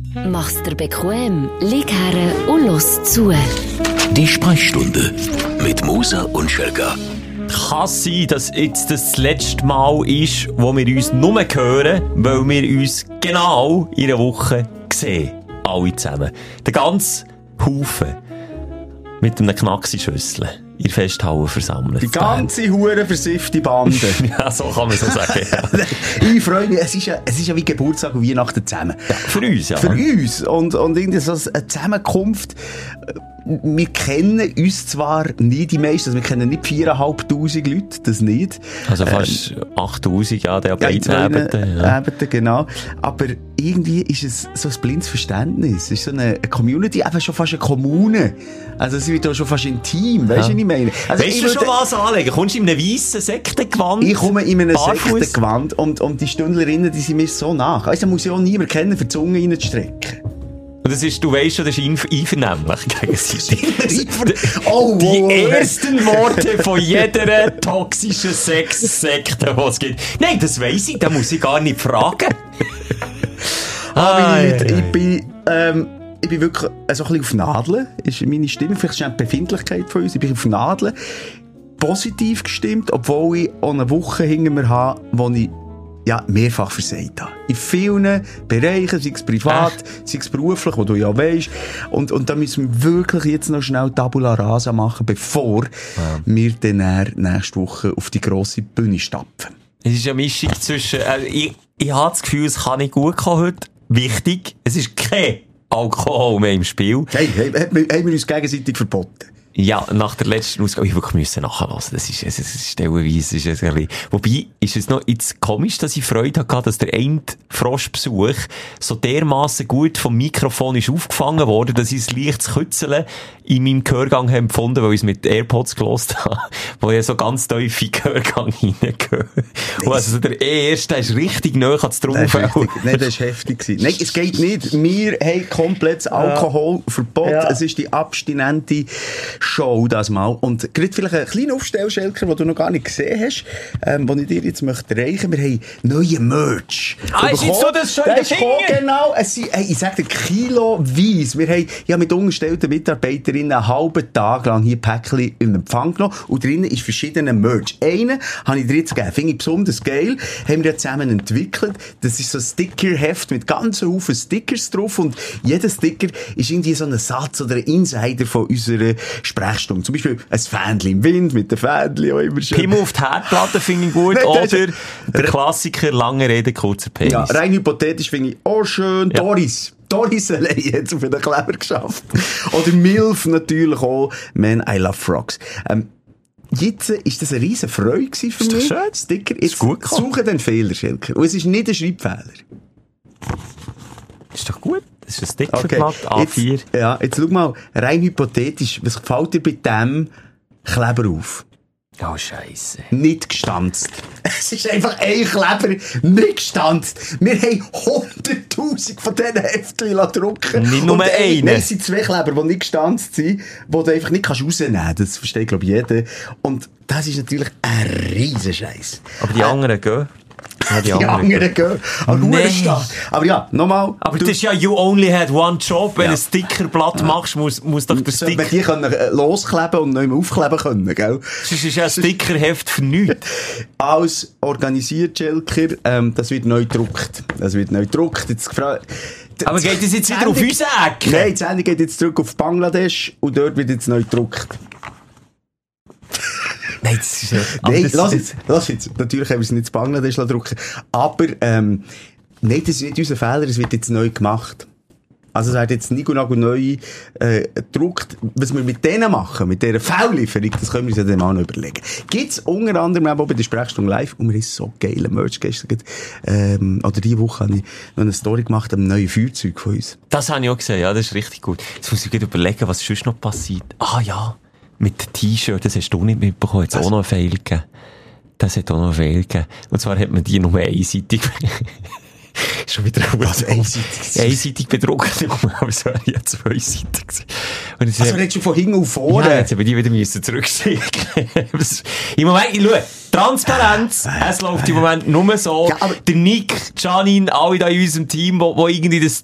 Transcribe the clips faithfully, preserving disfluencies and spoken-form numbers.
Mach's dir bequem, lieg her und los zu. Die Sprechstunde mit Musa und Schelga. Kann es sein, dass jetzt das letzte Mal ist, wo wir uns nur hören, weil wir uns genau in einer Woche sehen. Alle zusammen. Der ganze Haufen mit einem Knacksi-Schüssel in der Festhalle versammelt. Die ganze hure versiffte Bande. Ja, so kann man so sagen. Ja. Ich freue mich, es ist, ja, es ist ja wie Geburtstag und Weihnachten zusammen. Ja, für uns, ja. Für uns. Und, und irgendwie so eine Zusammenkunft. Wir kennen uns zwar nicht die meisten, also wir kennen nicht viertausendfünfhundert Leute, das nicht. Also fast ähm, achttausend, ja, der bei ja, Ebenen. Ja. Ebenen, genau. Aber irgendwie ist es so ein blindes Verständnis. Es ist so eine Community, einfach schon fast eine Kommune. Also es wird auch schon fast intim, weißt du, ja. was ich meine? Also weißt ich du schon würde, was anlegen? Kommst du in einem weissen Sektengewand? Ich komme in einem Barfuss? Sektengewand und, und die Stündlerinnen, die sind mir so nach. Also da muss ich auch niemand kennen, für die Zunge reinzustrecken. Und das ist, du weisst schon, das ist einvernehmlich gegenseitig. Oh, die wow. ersten Worte von jeder toxischen Sex-Sekte, die es gibt. Nein, das weiss ich, da muss ich gar nicht fragen. ah, ich, ich bin, ähm, ich bin wirklich so ein bisschen auf Nadeln, ist meine Stimme, vielleicht ist es die Befindlichkeit von uns, ich bin auf Nadeln, positiv gestimmt, obwohl ich auch eine Woche hinter mir habe, wo ich ja, mehrfach versagt habe. In vielen Bereichen, sei es privat, Echt? sei es beruflich, wo du ja weisst. Und, und da müssen wir wirklich jetzt noch schnell Tabula Rasa machen, bevor ja. wir dann nächste Woche auf die grosse Bühne stapfen. Es ist eine Mischung zwischen, äh, ich, ich habe das Gefühl, es kann nicht gut kommen heute. Wichtig, es ist kein Alkohol mehr im Spiel. Hey, hey, haben wir uns gegenseitig verboten? Ja, nach der letzten Ausgabe, ich wirklich müssen nachhören. Das ist, es ist stellenweise, ist es ein bisschen, wobei, ist es noch jetzt komisch, dass ich Freude hatte, dass der Endfroschbesuch so dermassen gut vom Mikrofon ist aufgefangen worden, dass ich ein leichtes Kützeln in meinem Gehörgang habe empfunden, weil ich es mit AirPods gelost habe, wo ich so ganz tief in den Gehörgang hineingehe. Und also der erste, der ist richtig nahe ans Traumfeld. Nein, das war heftig. Nein, es geht nicht. Wir haben komplett Alkoholverbot. Ja. Es ist die abstinente Show das mal. Und gerade vielleicht ein kleiner Aufstellschelker, den du noch gar nicht gesehen hast, ähm, den ich dir jetzt möchte reichen. Wir haben neue Merch. Ah, ist jetzt so das schon in den Fingern? Genau. Es sind, hey, ich sag dir, kiloweise. Wir haben ja mit ungestellten Mitarbeiterinnen einen halben Tag lang hier Päckchen in Empfang genommen. Und drinnen ist verschiedene Merch. Einen habe ich dir jetzt gegeben. Finde ich besonders geil. Haben wir ja zusammen entwickelt. Das ist so ein Stickerheft mit ganz vielen Stickers drauf. Und jeder Sticker ist irgendwie so ein Satz oder ein Insider von unserer Sprechstunde. Zum Beispiel ein Fähnchen im Wind mit den Fähnchen auch immer schön. Pimmel auf die Herdplatte finde ich gut. Oder der Klassiker, lange Rede, kurzer Penis. Ja, rein hypothetisch finde ich auch schön. Ja. Doris. Doris allein hat es auf den Kleber geschafft. Oder Milf natürlich auch. Man, I love frogs. Ähm, Jetzt ist das eine riesen Freude für ist mich. Schön. Sticker. Jetzt ist gut suche den Fehler, Schelker. Und es ist nicht ein Schreibfehler. Ist doch gut. Das ist ein Stickerblatt, okay. A vier. Jetzt, ja, jetzt schau mal, rein hypothetisch, was gefällt dir bei dem Kleber auf? Oh, Scheisse. Nicht gestanzt. Es ist einfach ein Kleber, nicht gestanzt. Wir haben hunderttausend von diesen Heftchen drucken. Nicht nur einen. Nein, es sind zwei Kleber, die nicht gestanzt sind, die du einfach nicht rausnehmen kannst. Das versteht, glaube ich, jeder. Und das ist natürlich ein riesen Scheiß. Aber die äh, anderen gehen. Ja, die, die anderen, anderen gehen. Aber, nee. Aber ja, nochmal. Aber das ist ja, you only had one job. Wenn du ja. ein Stickerblatt ja. machst, muss, muss doch der Sticker... Wenn die können loskleben und nicht mehr aufkleben können, gell? Das ist ja ein Stickerheft für nichts. Alles organisiert, Schelker. Ähm, das wird neu gedruckt. Das wird neu gedruckt. Jetzt gefragt... Aber geht das jetzt wieder auf unsere Ecke? Nein, die Sendung geht jetzt zurück auf Bangladesch und dort wird jetzt neu gedruckt. Nein, das ist ja... Nein, lass jetzt, lass jetzt. Natürlich haben wir es nicht in Bangladesch drucken. Aber, ähm, nein, das ist nicht unser Fehler, es wird jetzt neu gemacht. Also es wird jetzt nicht genau neu, äh, gedruckt. Was wir mit denen machen, mit dieser V-Lieferung, das können wir uns ja dann mal noch überlegen. Gibt's unter anderem auch bei der Sprechstunde live, und mir ist so geile Merch gestern, ähm, oder diese Woche habe ich noch eine Story gemacht, einem neuen Feuerzeug von uns. Das habe ich auch gesehen, ja, das ist richtig gut. Jetzt muss ich gerade überlegen, was sonst noch passiert. Ah, ja. Mit dem T-Shirt, das hast du nicht mitbekommen, hat es auch noch einen Fail gegeben. Das hat auch noch einen Fail gegeben. Und zwar hat man die nur einseitig, schon wieder was einseitig, einseitig bedruckt, aber es war ja zweiseitig. Und also, redest du von hinten auf vorne? Nein, jetzt haben wir die wieder müssen zurückschicken. Im Moment, ich schaue, Transparenz, es läuft im Moment nur so. Ja, der Nick, Janine, alle da in unserem Team, wo, wo irgendwie das, das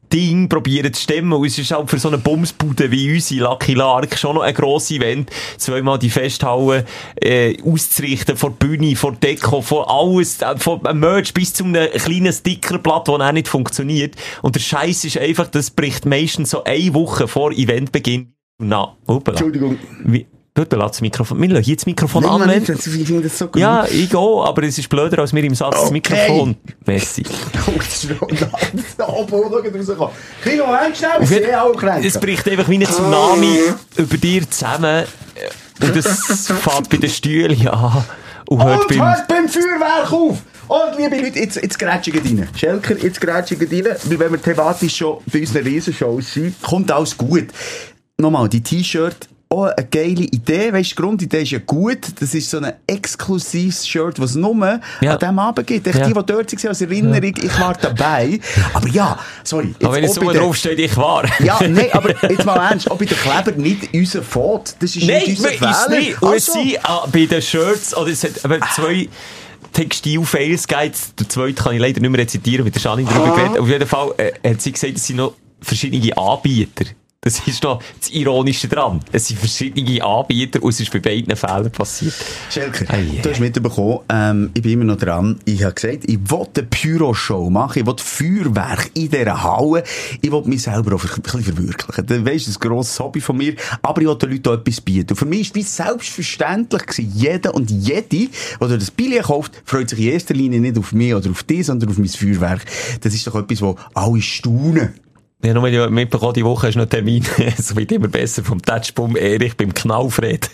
Ding probieren zu stemmen. Und es ist halt für so eine Bumsbude wie unsere Lucky Lark schon noch ein grosses Event. Zweimal die Festhalle äh, auszurichten, von Bühne, von Deko, von alles, äh, von einem Merch bis zu einem kleinen Stickerblatt, das auch nicht funktioniert. Und der Scheiß ist einfach, das bricht meistens so eine Woche vor Eventbeginn. Na, hoppala. Entschuldigung. Wie, du lass das Mikrofon. Wir lassen hier das Mikrofon Nein, anwenden. Nicht, ich finde das so gut. Ja, ich gehe, aber es ist blöder als mir im Satz das Okay. Mikrofon. Merci. Oh, das ist noch da oben rausgekommen. Kleiner Moment schnell, ich sehe auch Kränke. Es bricht einfach wie ein Tsunami über dir zusammen. Und das fängt bei den Stühlen an. Und hört Und beim... hört beim Feuerwerk auf! Und liebe Leute, jetzt, jetzt grätschen wir rein. Schelker, jetzt grätschen wir rein. Weil wenn wir thematisch schon bei unseren Riesenshows sind, kommt alles gut. Nochmal, die T-Shirt, auch eine geile Idee. Weisst, die Grundidee ist ja gut. Das ist so ein exklusives Shirt, was es nur Ja. an diesem Abend gibt. Echt Ja. die, die dort waren, als Erinnerung, ich war dabei. Aber ja, sorry. Aber wenn auch es so bei den- draufsteht, ich war. Ja, nein, aber jetzt mal ernst, auch bei den Kleber nicht unser Fault. Das ist Nein, nicht unser ist es Fehler. nicht. Und es Also, sind äh, bei den Shirts, oder es hat aber zwei Textil-Fails gegeben. Der zweite kann ich leider nicht mehr rezitieren, mit der Janine darüber geredet. Auf jeden Fall äh, hat sie gesagt, es sind noch verschiedene Anbieter. Das ist doch das Ironische dran. Es sind verschiedene Anbieter und es ist bei beiden Fällen passiert. Schelker, Ei, ei. du hast mitbekommen, ähm, ich bin immer noch dran. Ich habe gesagt, ich will eine Pyro-Show machen, ich will Feuerwerk in dieser Halle. Ich will mich selber auch ein bisschen verwirklichen. Du weisst, das ist ein grosses Hobby von mir, aber ich will den Leuten auch etwas bieten. Und für mich war es selbstverständlich gewesen, jeder und jede, der das Billett kauft, freut sich in erster Linie nicht auf mich oder auf dich, sondern auf mein Feuerwerk. Das ist doch etwas, wo alle staunen. Ja, nur ja, mitbekommen, die Woche ist noch ein Termin. Es wird immer besser vom Touchbum Erich beim Knaufred.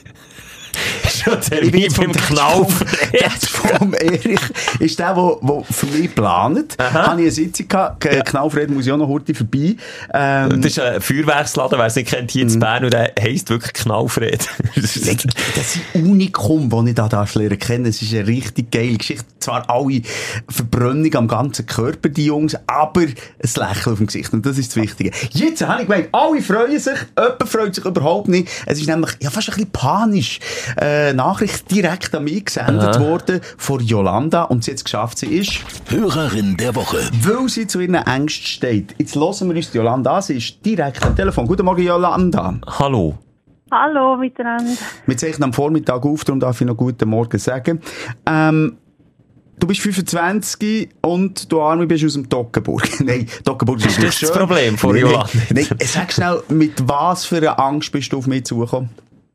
Schon Termin beim Knaufred. Das vom Erich ist der, der, der für mich plant. Habe ich eine Sitzung gehabt. Ja. Knaufred muss ja noch heute vorbei. Ähm, Das ist ein Feuerwerksladen, wer es nicht kennt, hier in Bern, und der heisst wirklich Knaufred. Das ist ein Unikum, das ich da darf lernen kennen. Es ist eine richtig geile Geschichte. Zwar alle Verbrennung am ganzen Körper, die Jungs, aber ein Lächeln auf dem Gesicht. Und das ist das Wichtige. Jetzt habe ich gemeint, alle freuen sich, jemand freut sich überhaupt nicht. Es ist nämlich ja, fast ein bisschen panisch. Äh, Nachricht direkt an mich gesendet Aha. worden von Yolanda. Und sie hat es geschafft, sie ist... Hörerin der Woche. Weil sie zu ihren Ängsten steht. Jetzt hören wir uns die Yolanda an. Sie ist direkt am Telefon. Guten Morgen, Yolanda. Hallo. Hallo miteinander. Wir zeichnen am Vormittag auf, darum darf ich noch guten Morgen sagen. Ähm, du bist fünfundzwanzig und du Arme bist aus dem Toggenburg. Nein, Toggenburg ist Ist nicht das schön. das Problem von Nein, Yolanda? Nein, nein, sag schnell, mit was für einer Angst bist du auf mich zugekommen?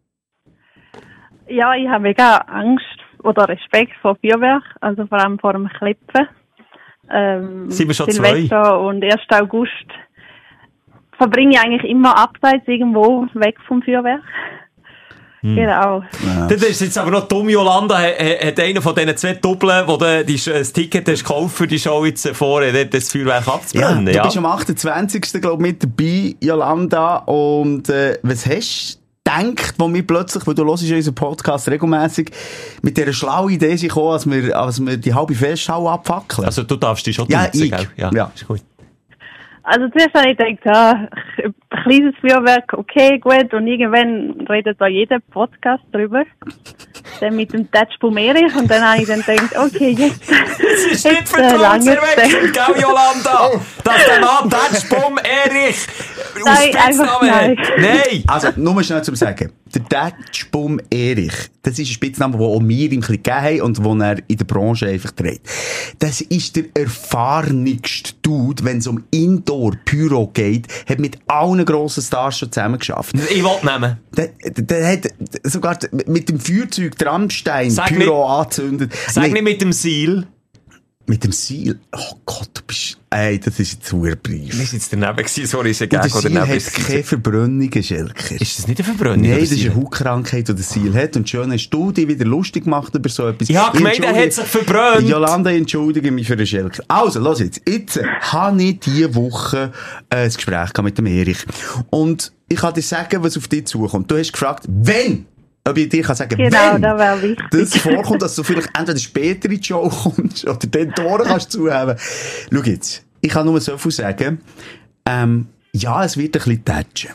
Ja, ich habe mega Angst oder Respekt vor Feuerwerk, also vor allem vor dem Klippen. Ähm, Sind wir schon Silvester zwei? und ersten August verbringe ich eigentlich immer abseits irgendwo weg vom Feuerwerk. Hm. Genau. Das ist jetzt aber noch dumm, Yolanda. Hat, hat einer von diesen zwei Doppeln, wo du die, das Ticket hast gekauft für die Show jetzt vorher, dort das Feuerwerk abzubrennen? du Ja, bist am achtundzwanzigsten glaube ich, mit dabei, Yolanda. Und äh, was hast du gedacht, wo wir plötzlich, weil du hörst ja unseren Podcast regelmässig, mit dieser schlauen Idee sind gekommen, als wir, als wir die halbe Festhalle abfackeln? Also du darfst dich schon Ja, duzen, ich. gell? Ja, Ja. ist gut. Also zuerst habe ich gedacht, ja, ein kleines Feuerwerk, okay, gut, und irgendwann redet da jeder Podcast drüber. Dann mit dem Touchbum Erich, und dann habe ich dann gedacht, okay, jetzt, Es ist nicht jetzt äh, lange vertrauenserweckend, gell, Yolanda? Dass der Mann Touchbum Erich aus Nein, einfach Spitznamen hat. nein. Nein! Also, nur mal schnell zum Sagen. Der Datschbum Erich, das ist ein Spitzname, den auch wir ihm ein bisschen gegeben haben und den er in der Branche einfach trägt. Das ist der erfahrenigste Dude, wenn es um Indoor-Pyro geht, hat mit allen grossen Stars schon zusammengeschafft. Ich will nehmen. Der, der, der hat sogar mit dem Feuerzeug Trampstein Sag Pyro angezündet. Sag Nein, nicht mit dem Seal. mit dem Seal. Oh Gott, du bist... Ey, das ist jetzt ein Wir Brief. sind jetzt daneben gewesen, sorry, ist ein Und der Gag, oder Seal daneben hat ist- keine Verbrennungen, Schelker. Ist das nicht eine Verbrennung? Nein, oder das ist Seal? eine Hautkrankheit, die der Seal hat. Und schön hast du dich wieder lustig gemacht über so etwas. Ich habe gemeint, er entschuldige- hat sich verbrannt. Jolanda, ich entschuldige mich für den Schelker. Also, los jetzt. Jetzt äh, habe ich diese Woche äh, ein Gespräch gehabt mit dem Erich. Und ich kann dir sagen, was auf dich zukommt. Du hast gefragt, wenn, ob ich dir kann sagen, Genau, wenn das wäre wichtig. das vorkommt, dass du vielleicht entweder später in die Show kommst oder den Toren kannst zuheben. Schau jetzt. Ich kann nur so viel sagen. Ähm, ja, es wird ein bisschen tätschen.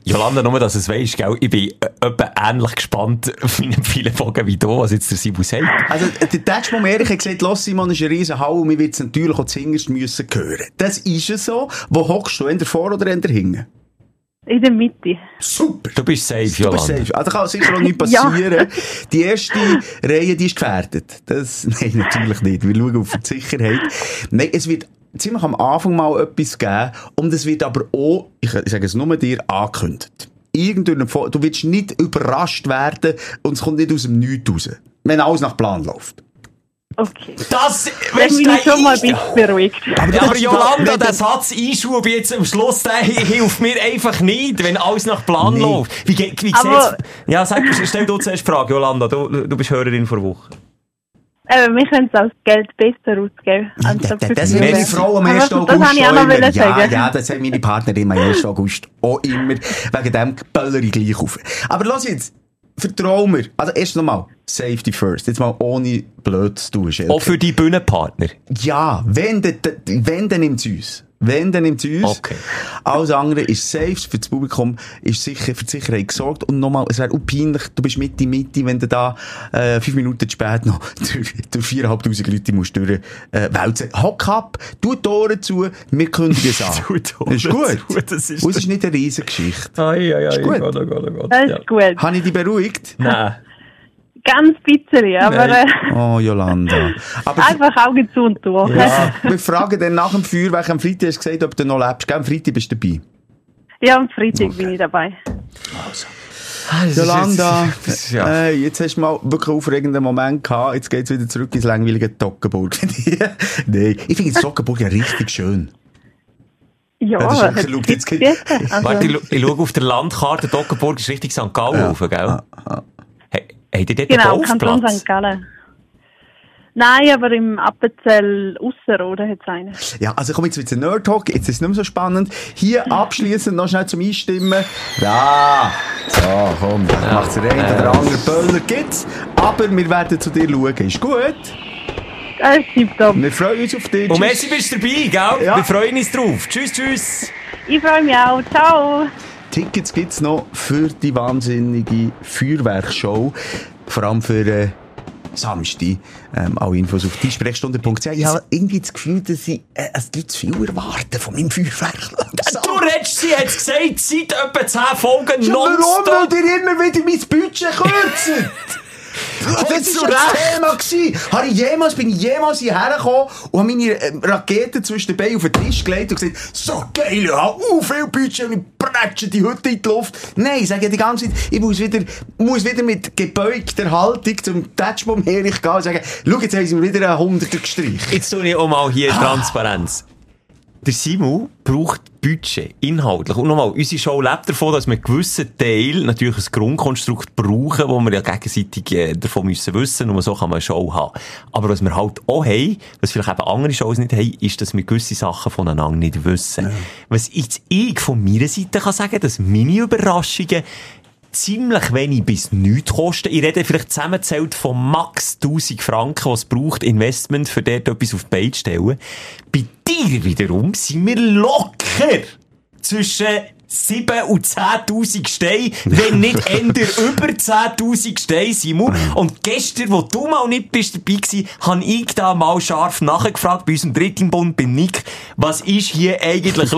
Jolanda, nur, dass du es weisst, gell? Ich bin äh, etwa ähnlich gespannt auf meine vielen Folgen wie du, was jetzt der Simon sagt. Also, der Tätschmo Erich hat gesagt, los Simon, ist eine riesen Halle und wir wird es natürlich auch zuhinterst müssen hören. Das ist es so. Wo hockst du? Entweder vor oder entweder hinten? In der Mitte. Super. Du bist safe, Du Jolanda. bist safe. Also kann sicher auch nichts passieren. Die erste Reihe, die ist gefährdet. Das, nein, natürlich nicht. Wir schauen auf die Sicherheit. Nein, es wird ziemlich am Anfang mal etwas geben und es wird aber auch, ich, ich sage es nur dir, angekündigt. Irgendwann, du willst nicht überrascht werden und es kommt nicht aus dem Nichts raus. Wenn alles nach Plan läuft. Okay. Das, Dann bin ich schon mal ein bisschen beruhigt. Aber, ja, aber Jolanda, wenn der du- Satz Einschub jetzt am Schluss, der hilft mir einfach nicht, wenn alles nach Plan Nee. läuft. Wie, ge- wie Aber- sieht's? Ja, sag, stell du zuerst die Frage, Jolanda. Du, du bist Hörerin vor Woche. Äh, wir können es als Geld besser ausgeben. anstatt für Das Filme. ist meine Frau am Aber ersten das- August Das habe ich auch schon noch immer. wollen Ja, sagen. ja, das hat meine Partnerin am ersten August auch immer. Wegen dem böller ich gleich auf. Aber los jetzt, vertrau mir. Also erst nochmal, Safety first. Jetzt mal ohne blöd zu tun. Schelke. Auch für die Bühnenpartner. Ja, wenn, dann, wenn, dann nimmt es uns. Wenn, dann nimmt es uns. Okay. Alles andere ist safe, für das Publikum ist sicher für die Sicherheit gesorgt. Und nochmal, es wäre auch peinlich, du bist Mitte, Mitte, wenn du da äh, fünf Minuten zu spät noch durch, durch viertausendfünfhundert Leute musst durch äh, wälzen. Hock ab, tu die Ohren zu, wir kündigen es an. Tu die Ohren Das ist gut. zu, das ist- Und es ist nicht eine riesige Geschichte. Ai, ai, ai. Ist gut. Gott, oh Gott, oh Gott. Das Ja. ist gut. Habe ich dich beruhigt? Nein. Ganz bisschen, aber äh, Oh, Jolanda. Aber einfach Augen zu und durch. ja, wir fragen dann nach dem Feuerwerk am Freitag, hast du gesagt, ob du noch lebst. Gell, am Freitag bist du dabei. Ja, am Freitag bin ich dabei. Jolanda, Das ist- ja. äh, jetzt hast du mal wirklich einen aufregenden Moment gehabt. Jetzt geht's wieder zurück ins langweilige Toggenburg. Nein, ich finde das Toggenburg ja richtig schön. Ja, Ja, das ist was wirklich- schau, jetzt gibt's geht- jetzt? Also, Warte, ich, scha- ich schaue auf der Landkarte, Toggenburg ist richtig Sankt Gallen rauf, gell? Hey, habt ihr dort genau, einen Kanton Golfplatz? Sankt Gallen. Nein, aber im Appenzell Ausserrhoden hat es einen. Ja, also komm, jetzt wird's ein Nerd-Talk, jetzt ist es nicht mehr so spannend. Hier abschließend noch schnell zum Einstimmen. Ja, so, komm, dann macht's der eine oder andere Böller gibt's. Aber wir werden zu dir schauen, ist gut? Das ist tipptopp. Wir freuen uns auf dich. Und Messi bist du dabei, gell? Ja. Wir freuen uns drauf. Tschüss, tschüss. Ich freue mich auch. Ciao. Tickets gibt's noch für die wahnsinnige Feuerwerkshow. Vor allem für äh, Samstag. Ähm, alle Infos auf die Sprechstunde punkt c h. Ich habe irgendwie das Gefühl, dass ich äh, es gibt zu viel erwarten von meinem Feuerwerk. Du redest, sie hat gesagt, seit etwa zehn Folgen Ja, warum? Weil nonstop. ihr immer wieder mein Budget kürzt? Das war zu das Recht. Thema gewesen. Habe ich jemals, bin ich jemals hierher gekommen und habe meine äh, Raketen zwischen den Beinen auf den Tisch gelegt und gesagt, so geil, ich habe uh, viel Budget und ich pretsche die Hütte in die Luft. Nein, ich sage die ganze Zeit, ich muss wieder, muss wieder mit gebeugter Haltung zum Touchbomb Erich gehen und sagen, schau, jetzt haben sie mir wieder einen Hunderter gestrichen. Jetzt tue ich auch mal hier Transparenz. Der Simon braucht Budget, inhaltlich. Und nochmal, unsere Show lebt davon, dass wir einen gewissen Teil, natürlich ein Grundkonstrukt brauchen, wo wir ja gegenseitig äh, davon müssen wissen, nur so kann man eine Show haben. Aber was wir halt auch haben, was vielleicht eben andere Shows nicht haben, ist, dass wir gewisse Sachen voneinander nicht wissen. Ja. Was jetzt ich von meiner Seite kann sagen, dass meine Überraschungen ziemlich wenig bis nichts kosten. Ich rede vielleicht zusammenzählt von max tausend Franken, was es braucht, Investment, für dort etwas auf die Beine zu stellen. Bei dir wiederum sind wir locker zwischen sieben und zehntausend Steine, wenn nicht eher über zehntausend Steine, Simon. Und gestern, wo du mal nicht bist dabei gewesen, habe ich da mal scharf nachgefragt bei unserem dritten Bund, beim Nick, was ist hier eigentlich los?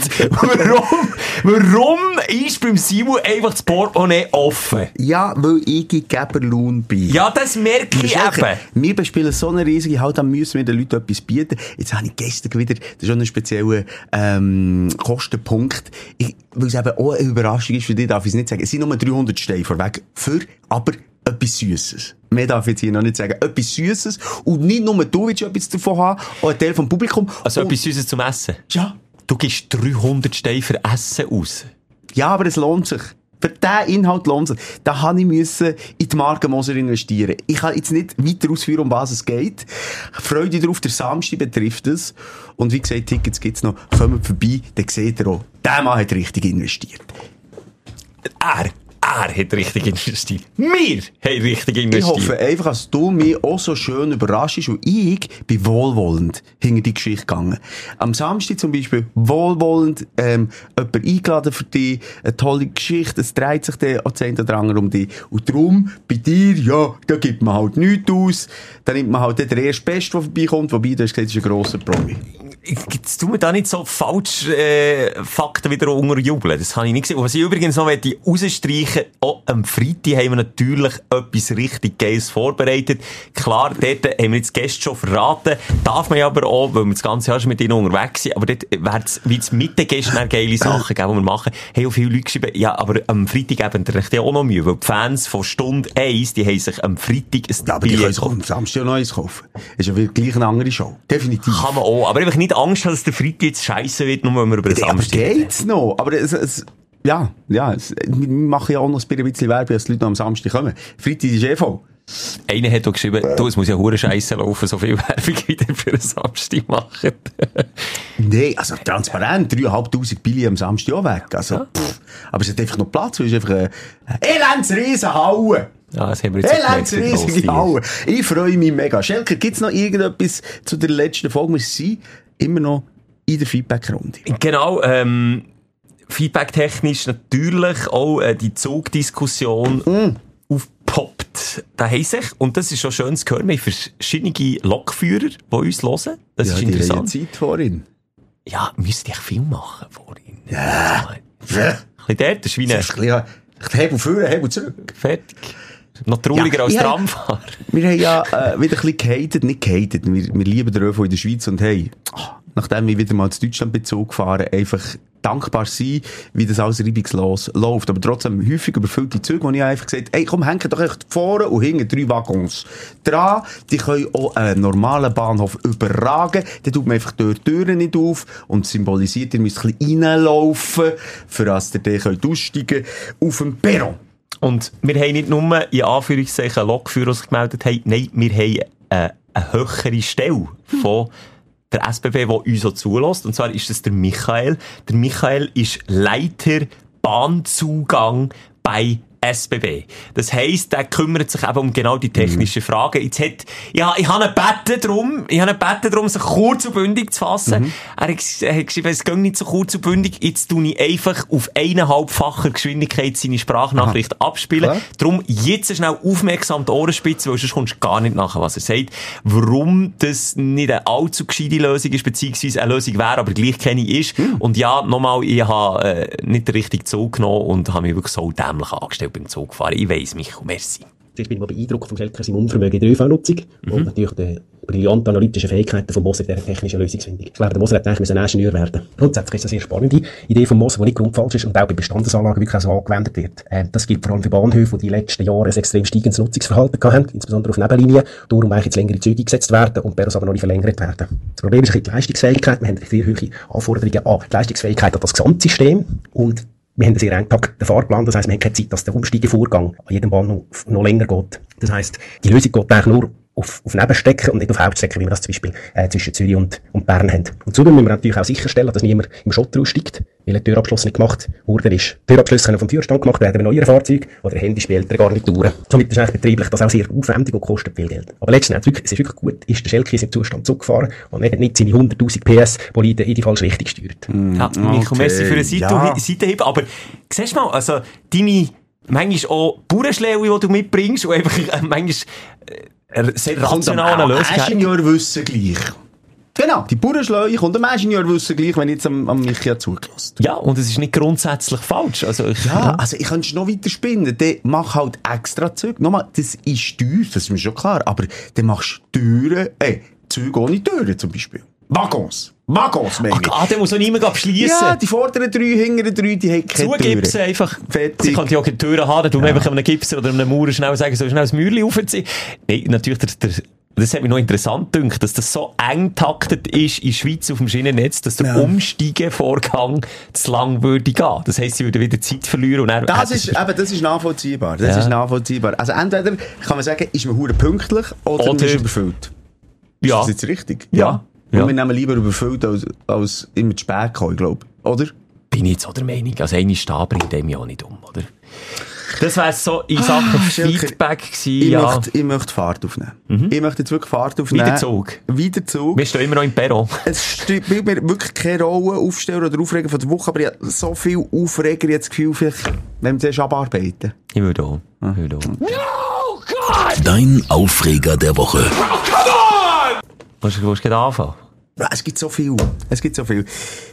warum, warum ist beim Simon einfach das Portemonnaie offen? Ja, weil ich in Geberlohn bin. Ja, das merke ich eben. Wir bespielen so eine riesige Halle, dann müssen wir den Leuten etwas bieten. Jetzt habe ich gestern wieder, das ist schon ein spezieller ähm, Kostenpunkt. Ich, weil es eben auch eine Überraschung ist für dich, darf ich es nicht sagen. Es sind nur dreihundert Steine vorweg, für aber etwas Süßes. Mehr darf ich jetzt hier noch nicht sagen. Etwas Süßes. Und nicht nur du willst etwas davon haben, auch ein Teil vom Publikum. Also und, etwas Süßes zum Essen? Ja. Du gibst dreihundert Steine für Essen aus. Ja, aber es lohnt sich. Für diesen Inhalt lohnt sich. Da habe ich müssen in die Marke Moser investieren. Ich kann jetzt nicht weiter ausführen, um was es geht. Freude darauf, der Samstag betrifft es. Und wie gesagt, Tickets gibt's noch. Kommt vorbei, dann seht ihr auch, der Mann hat richtig investiert. Er, Er hat richtig investiert. Wir haben richtig investiert. Ich hoffe einfach, dass du mich auch so schön überraschst und ich bin wohlwollend hinter die Geschichte gegangen. Am Samstag zum Beispiel wohlwollend, ähm, jemand eingeladen für dich, eine tolle Geschichte, es dreht sich dann auch zehn oder andere um dich. Und darum, bei dir, ja, da gibt man halt nichts aus, da nimmt man halt den ersten Best, der vorbeikommt, wobei, du hast gesagt, das ist ein grosser Promi. Jetzt tun wir da nicht so falsche äh, Fakten wieder unterjubeln. Das habe ich nicht gesehen. Und was ich übrigens noch möchte rausstreichen, auch am Freitag haben wir natürlich etwas richtig Geiles vorbereitet. Klar, dort haben wir jetzt Gäste schon verraten. Darf man ja aber auch, weil wir das ganze Jahr schon mit ihnen unterwegs sind, aber dort wird es mit den Gästen auch geile Sachen geben, die wir machen. Haben auch viele Leute geschrieben, ja, aber am Freitag eben der auch noch Mühe, weil die Fans von Stunde eins, die haben sich am Freitag ein ja, aber die können sich am Samstag noch eins kaufen. Ist ja wirklich eine andere Show. Definitiv. Kann man auch, aber einfach nicht Angst haben, dass der Freitag jetzt scheisse wird, nur wenn wir über den Samstag reden. Aber geht's noch? Aber es, es, ja, ja, es, wir machen ja auch noch ein bisschen Werbung, dass die Leute noch am Samstag kommen. Freitag ist eh voll. Einer hat auch geschrieben, du, es muss ja hure Scheisse laufen, so viel Werbung wieder für einen Samstag machen. Nein, also transparent, dreitausendfünfhundert Billy am Samstag auch weg. Also, ja. Pff, aber es hat einfach noch Platz, weil es ist einfach eine elends Riesenhalle. Ja, das haben wir jetzt elends riesige Halle. Ich freue mich mega. Schelker, gibt's noch irgendetwas zu der letzten Folge? Wir sind immer noch in der Feedback-Runde. Genau, ähm, feedback-technisch natürlich auch äh, die Zugdiskussion mm. aufpoppt. Da haben sich, und das ist schon schön zu hören, wir haben verschiedene Lokführer, die uns hören. Das ja, ist interessant. Die haben Zeit vorhin. Ja, müsste ich viel machen vorhin. Ja. Ein bisschen dort, das ist wie eine... Hebel führen, Hebel zurück. Fertig. Noch trauriger ja, als ja, Tramfahrer. Wir haben ja äh, wieder ein bisschen gehatet, nicht gehatet. Wir, wir lieben den ÖV in der Schweiz und hey, nachdem wir wieder mal zu Deutschland Bezug gefahren, einfach dankbar sein, wie das alles reibungslos läuft. Aber trotzdem häufig überfüllte Züge, wo ich einfach gesagt habe, hey, komm, hängen doch echt vorne und hinten drei Waggons dran. Die können auch einen normalen Bahnhof überragen. Dann tut man einfach die Türen nicht auf und symbolisiert, ihr müsst ein bisschen reinlaufen, für dass ihr dann aussteigen könnt auf dem Perron. Und wir haben nicht nur, in Anführungszeichen, Lokführer, die sich gemeldet haben, nein, wir haben äh, eine höhere Stelle von der S B B, die uns so zulässt. Und zwar ist das der Michael. Der Michael ist Leiter Bahnzugang bei S B B. Das heisst, der kümmert sich eben um genau die technischen mhm. Fragen. Jetzt hat, ja, ich habe ihn gebeten drum, ich habe ihn gebeten drum, sich kurz und bündig zu fassen. Mhm. Er hat, er hat geschrieben, es geht nicht so kurz und bündig. Jetzt tue ich einfach auf eineinhalbfacher Geschwindigkeit seine Sprachnachricht Aha. abspielen. Klar. Darum jetzt schnell aufmerksam die Ohrenspitze, weil sonst kommst du gar nicht nachher, was er sagt. Warum das nicht eine allzu gescheite Lösung ist, beziehungsweise eine Lösung wäre, aber gleich keine ist. Mhm. Und ja, nochmal, ich habe äh, nicht den richtigen Zug genommen und habe mich wirklich so dämlich angestellt beim Zug fahren. Ich weiss mich, merci. Ich bin mal beeindruckt vom Schelker seinem Unvermögen in der ÖV-Nutzung mhm. und natürlich die brillanten analytischen Fähigkeiten von Moser in dieser technischen Lösungsfindung. Ich glaube, der Moser hat eigentlich ein Ingenieur werden. Grundsätzlich ist das eine sehr spannende Idee von Moser, die nicht grundfalsch ist und auch bei Bestandesanlagen wirklich auch so angewendet wird. Ähm, das gilt vor allem für Bahnhöfe, die in den letzten Jahren ein extrem steigendes Nutzungsverhalten hatten, insbesondere auf Nebenlinien, darum eigentlich jetzt längere Züge eingesetzt werden und Perros aber noch nicht verlängert werden. Das Problem ist ein bisschen die Leistungsfähigkeit. Wir haben sehr hohe Anforderungen an die Leistungsfähigkeit an das Gesamtsystem und wir haben einen sehr eng getakten Fahrplan, das heisst, wir haben keine Zeit, dass der Umsteigevorgang an jedem Bahnhof noch länger geht. Das heisst, die Lösung geht eigentlich nur auf, auf Nebenstrecken und nicht auf Hauptstrecken, wie wir das zum Beispiel äh, zwischen Zürich und, und Bern haben. Und zudem müssen wir natürlich auch sicherstellen, dass niemand im Schotter aussteigt, weil ein Türabschluss nicht gemacht worden ist. Türabschlüsse können vom Führerstand gemacht werden bei neueren Fahrzeugen oder händisch bei älteren Garnituren. Somit ist eigentlich betrieblich das auch sehr aufwendig und kostet viel Geld. Aber letztendlich, wirklich, es ist wirklich gut, ist der Schelke im Zustand Zug gefahren und er hat nicht seine hunderttausend P S Boliden in die falsche Richtung gesteuert. Mm, ja, Michael, okay. Messi für einen Seitenhieb, ja. Aber siehst du mal, also deine manchmal auch Bauernschläue, die du mitbringst und einfach äh, manchmal äh, sehr rationale Lösung. Ingenieurwissen gleich. Genau, die Bauernschläue kommt am Ingenieurwissen gleich, wenn ich jetzt am, am Michi zugelassen. Ja, und es ist nicht grundsätzlich falsch. Also ich, ja, ja, also ich könnte es noch weiter spinnen. Dann mach halt extra Züge. Nochmal, das ist teuer, das ist mir schon klar. Aber dann machst du Türen, ey, Züge ohne Türen zum Beispiel. Waggons. Waggons, meine ich. Ah, der muss auch niemand abschliessen. Ja, die vorderen drei, hinteren drei, die haben keine Türen. Zugipsen einfach. Fertig. Sie können ja auch keine Türen haben, dann tun wir ja. einfach einem Gipser oder einem Maurer schnell sagen, so schnell das Mäuerchen aufziehen. Nein, natürlich, der, der, das hat mich noch interessant gedacht, dass das so eng taktet ist in der Schweiz auf dem Schienennetz, dass der ja. Umsteigevorgang zu lang würde gehen. Das heisst, sie würden wieder Zeit verlieren. Und dann das, ist, eben, das ist nachvollziehbar. Das ja. ist nachvollziehbar. Also entweder kann man sagen, ist man hure pünktlich oder, oder man ist überfüllt. Ja. Ist das jetzt richtig? Ja. ja. Ja. Und wir nehmen lieber überfüllt, als, als immer zu spät kommen, glaube ich. Oder? Bin ich jetzt auch der Meinung. Also eine Stab bringt dem ja auch nicht um, oder? Das wäre so in Sachen ah, Feedback gewesen, ich ja. Möchte, ich möchte Fahrt aufnehmen. Mhm. Ich möchte jetzt wirklich Fahrt aufnehmen. Wieder Zug. Wieder Zug. Wir stehen immer noch im Perron. Es spielt mir wirklich keine Rolle, Aufsteller oder Aufreger von der Woche, aber ich habe so viel Aufreger, jetzt das Gefühl, vielleicht, wenn wir zuerst abarbeiten. Ich würde auch. Ich würde auch. No, God! Dein Aufreger der Woche. Oh, come on! Willst du gerade anfangen? Es gibt so viel. Es gibt so viel.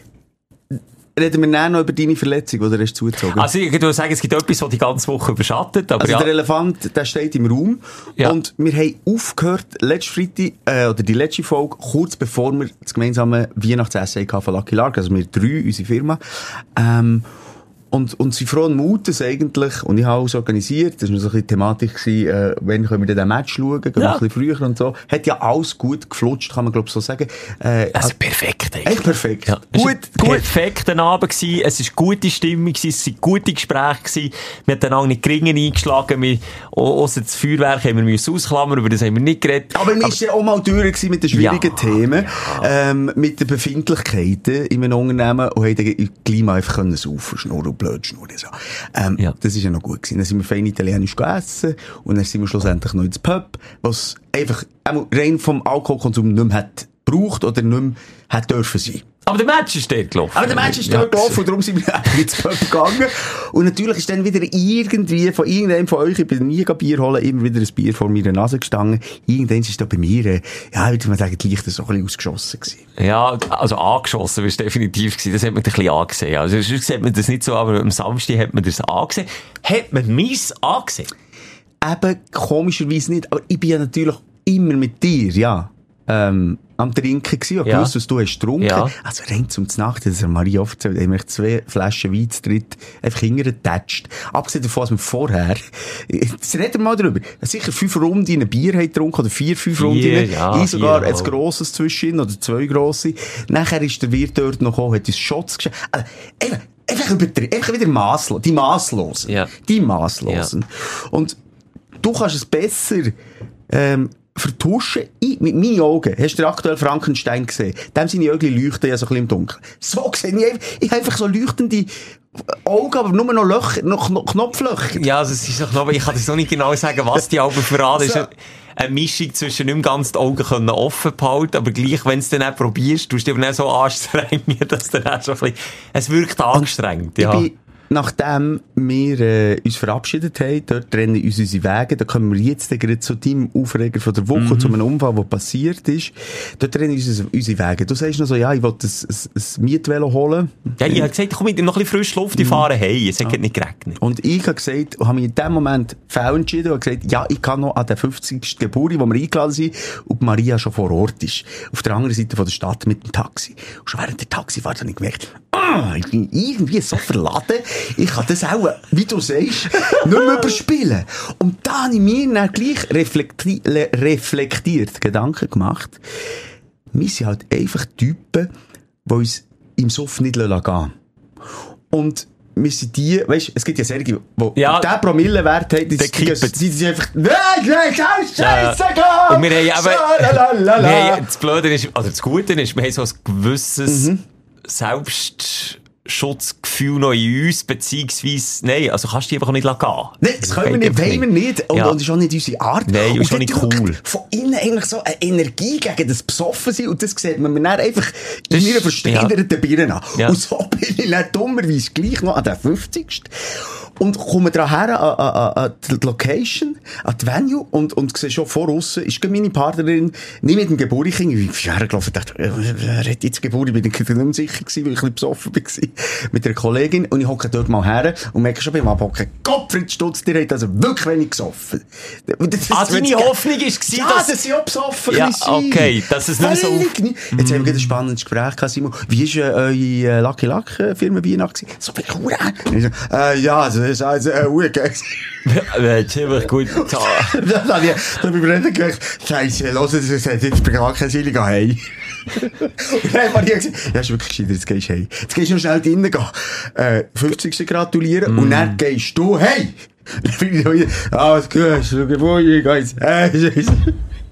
Reden wir näher noch über deine Verletzung, die du hast zugezogen? Also ich würde sagen, es gibt etwas, was die ganze Woche überschattet. Aber also ja. Der Elefant, der steht im Raum. Ja. Und wir haben aufgehört, letzte Freitag, äh, oder die letzte Folge, kurz bevor wir das gemeinsame Weihnachtsessen hatten von Lucky Lark, also wir drei, unsere Firma. Ähm, Und, und sie frohen Mutes eigentlich, und ich habe alles organisiert, das war so ein bisschen die Thematik gewesen, äh, wenn können wir den Match schauen, gehen wir ja. ein bisschen früher und so. Hat ja alles gut geflutscht, kann man glaube ich so sagen. Äh, also perfekt eigentlich. Echt perfekt. Ja. Gut, es war ein perfekter Abend gewesen, es war gute Stimmung gewesen, es waren gute Gespräche gewesen, wir haben dann nicht Gringen eingeschlagen, wir, ausser das Feuerwerk haben wir müssen ausklammern, über das haben wir nicht geredet. Aber wir waren ja auch mal durch gewesen mit den schwierigen ja. Themen, ja. Ähm, mit den Befindlichkeiten in einem Unternehmen, und haben dann gleich mal einfach können saufen, schnurren, Blödschnur, so. Ähm, ja. Das ist ja noch gut gewesen. Dann sind wir fein italienisch gegessen und dann sind wir schlussendlich noch ins Pub, was einfach rein vom Alkoholkonsum nicht mehr hat gebraucht oder nicht mehr hat dürfen sein. Aber der Match ist dort gelaufen. Aber der Match ist dort ja. gelaufen und darum sind wir ins Pub gegangen. Und natürlich ist dann wieder irgendwie von irgendeinem von euch, ich bin nie ein Bier holen, immer wieder ein Bier vor meiner Nase gestanden. Irgendwann ist da bei mir, äh, ja, würde man sagen, die Lichter so ein bisschen ausgeschossen gewesen. Ja, also angeschossen war es definitiv gewesen. Das hat man ein bisschen angesehen. Also sonst sieht man das nicht so, aber am Samstag hat man das angesehen. Hat man mies angesehen? Eben, komischerweise nicht. Aber ich bin ja natürlich immer mit dir, ja. Ähm, am Trinken gewesen, und ja. gewusst, was du hast getrunken. Ja. Also rein zum Znacht, das hat Maria oft erzählt, haben wir zwei Flaschen Wein zu dritt einfach hingetatscht. Abgesehen davon, was wir vorher, jetzt reden wir mal drüber, sicher fünf Runden in ein Bier haben getrunken, oder vier, fünf Runden, ja, ich sogar ein grosses zwischen, oder zwei grosse. Nachher ist der Wirt dort noch gekommen, hat uns Shots geschenkt. Also, einfach, einfach übertrieben, einfach wieder masslos, die Masslosen. Ja. Die Masslosen. Ja. Und du kannst es besser, ähm, vertuschen, ich, mit meinen Augen. Hast du aktuell Frankenstein gesehen? Dem seine Augen leuchten ja so ein bisschen im Dunkeln. So gesehen, ich, ich habe einfach so leuchtende Augen, aber nur noch Löcher, noch, noch Knopflöcher. Ja, also es ist noch Knopf, ich kann das noch nicht genau sagen, was die Augen verraten. So. Ist eine Mischung zwischen nicht mehr ganz die Augen können offen behalten, aber gleich, wenn du es dann auch probierst, tust du dich aber nicht so anstrengen, dass du dann auch schon ein bisschen, es wirkt angestrengt, ja. Nachdem wir äh, uns verabschiedet haben, dort trennen uns unsere Wege, da kommen wir jetzt gerade zu deinem Aufreger von der Woche, mhm. zu einem Unfall, der passiert ist. Dort trennen uns unsere Wege. Du sagst noch so, ja, ich will ein, ein, ein Mietvelo holen. Ja, ich habe gesagt, ich komme mit noch ein bisschen frische Luft, ich fahre heim. Es hat ja. nicht geregnet. Und ich habe gesagt, habe mich in dem Moment fehl entschieden und gesagt, ja, ich kann noch an der fünfzigsten Geburt, wo wir eingeladen sind, und Maria schon vor Ort ist. Auf der anderen Seite von der Stadt mit dem Taxi. Und schon während der Taxifahrt habe ich gemerkt, ah, ich bin irgendwie so verladen, ich kann das auch, wie du sagst, nicht mehr überspielen. Und da habe ich mir dann gleich reflekti- reflektiert Gedanken gemacht. Wir sind halt einfach Typen, die uns im Suff nicht gehen lassen. Und wir sind die, weißt, es gibt ja Serien, die ja, den Promillenwert haben, die, die, die, die sind einfach, nein, nein, Scheiße, ja. Und wir haben aber, wir haben, das Blöde ist, also das Gute ist, wir haben so ein gewisses mhm. Selbstschutzgefühl noch in uns, beziehungsweise, nein, also kannst du die einfach nicht gehen. Nein, das können wir nicht, wollen wir nicht. Und, ja. und das ist auch nicht unsere Art. Nein, und ist auch nicht cool. Von innen eigentlich so eine Energie gegen das Besoffensein, und das sieht man mir dann einfach in meiner versteinerten ja. Birne an. Ja. Und so bin ich dann dummerweise gleich noch an der fünfzigsten und komme da her an, an, an die Location, an die Venue, und, und sehe schon vor aussen, ist meine Partnerin nicht mit dem Geburtstag, ich bin hergelaufen und dachte, wer hat jetzt Geburt? Ich bin nicht mehr sicher gewesen, weil ich ein bisschen besoffen war, mit einer Kollegin, und ich hocke dort mal her und merke schon beim Abhocken, Gottfried Stutz, dir hat also wirklich wenig gesoffen. Das ah, deine Hoffnung war, ja, dass, dass sie auch besoffen ja, okay, dass es nicht so... Jetzt mm. haben wir ein spannendes Gespräch gehabt, Simon. Wie ist äh, eure Lucky Luck Firma Weihnacht gewesen? So viel Huren. Äh, ja, also, das ist also, äh, Uhr, gell? Ja, ziemlich gut getan. Dann habe ich, dann bin ich mir nicht gedacht, Scheisse, los, das hat jetzt gar keine Seele, geh heim. Und dann habe ich gesagt, ja, ist wirklich gescheiter, jetzt gehst du heim. Jetzt gehst du noch schnell drinnen gehen, äh, fünfzigsten gratulieren, mm. und dann gehst du heim. Dann bin ich so hier, ah, was gehst du, Gebäude, ich gehe jetzt, äh, Scheisse.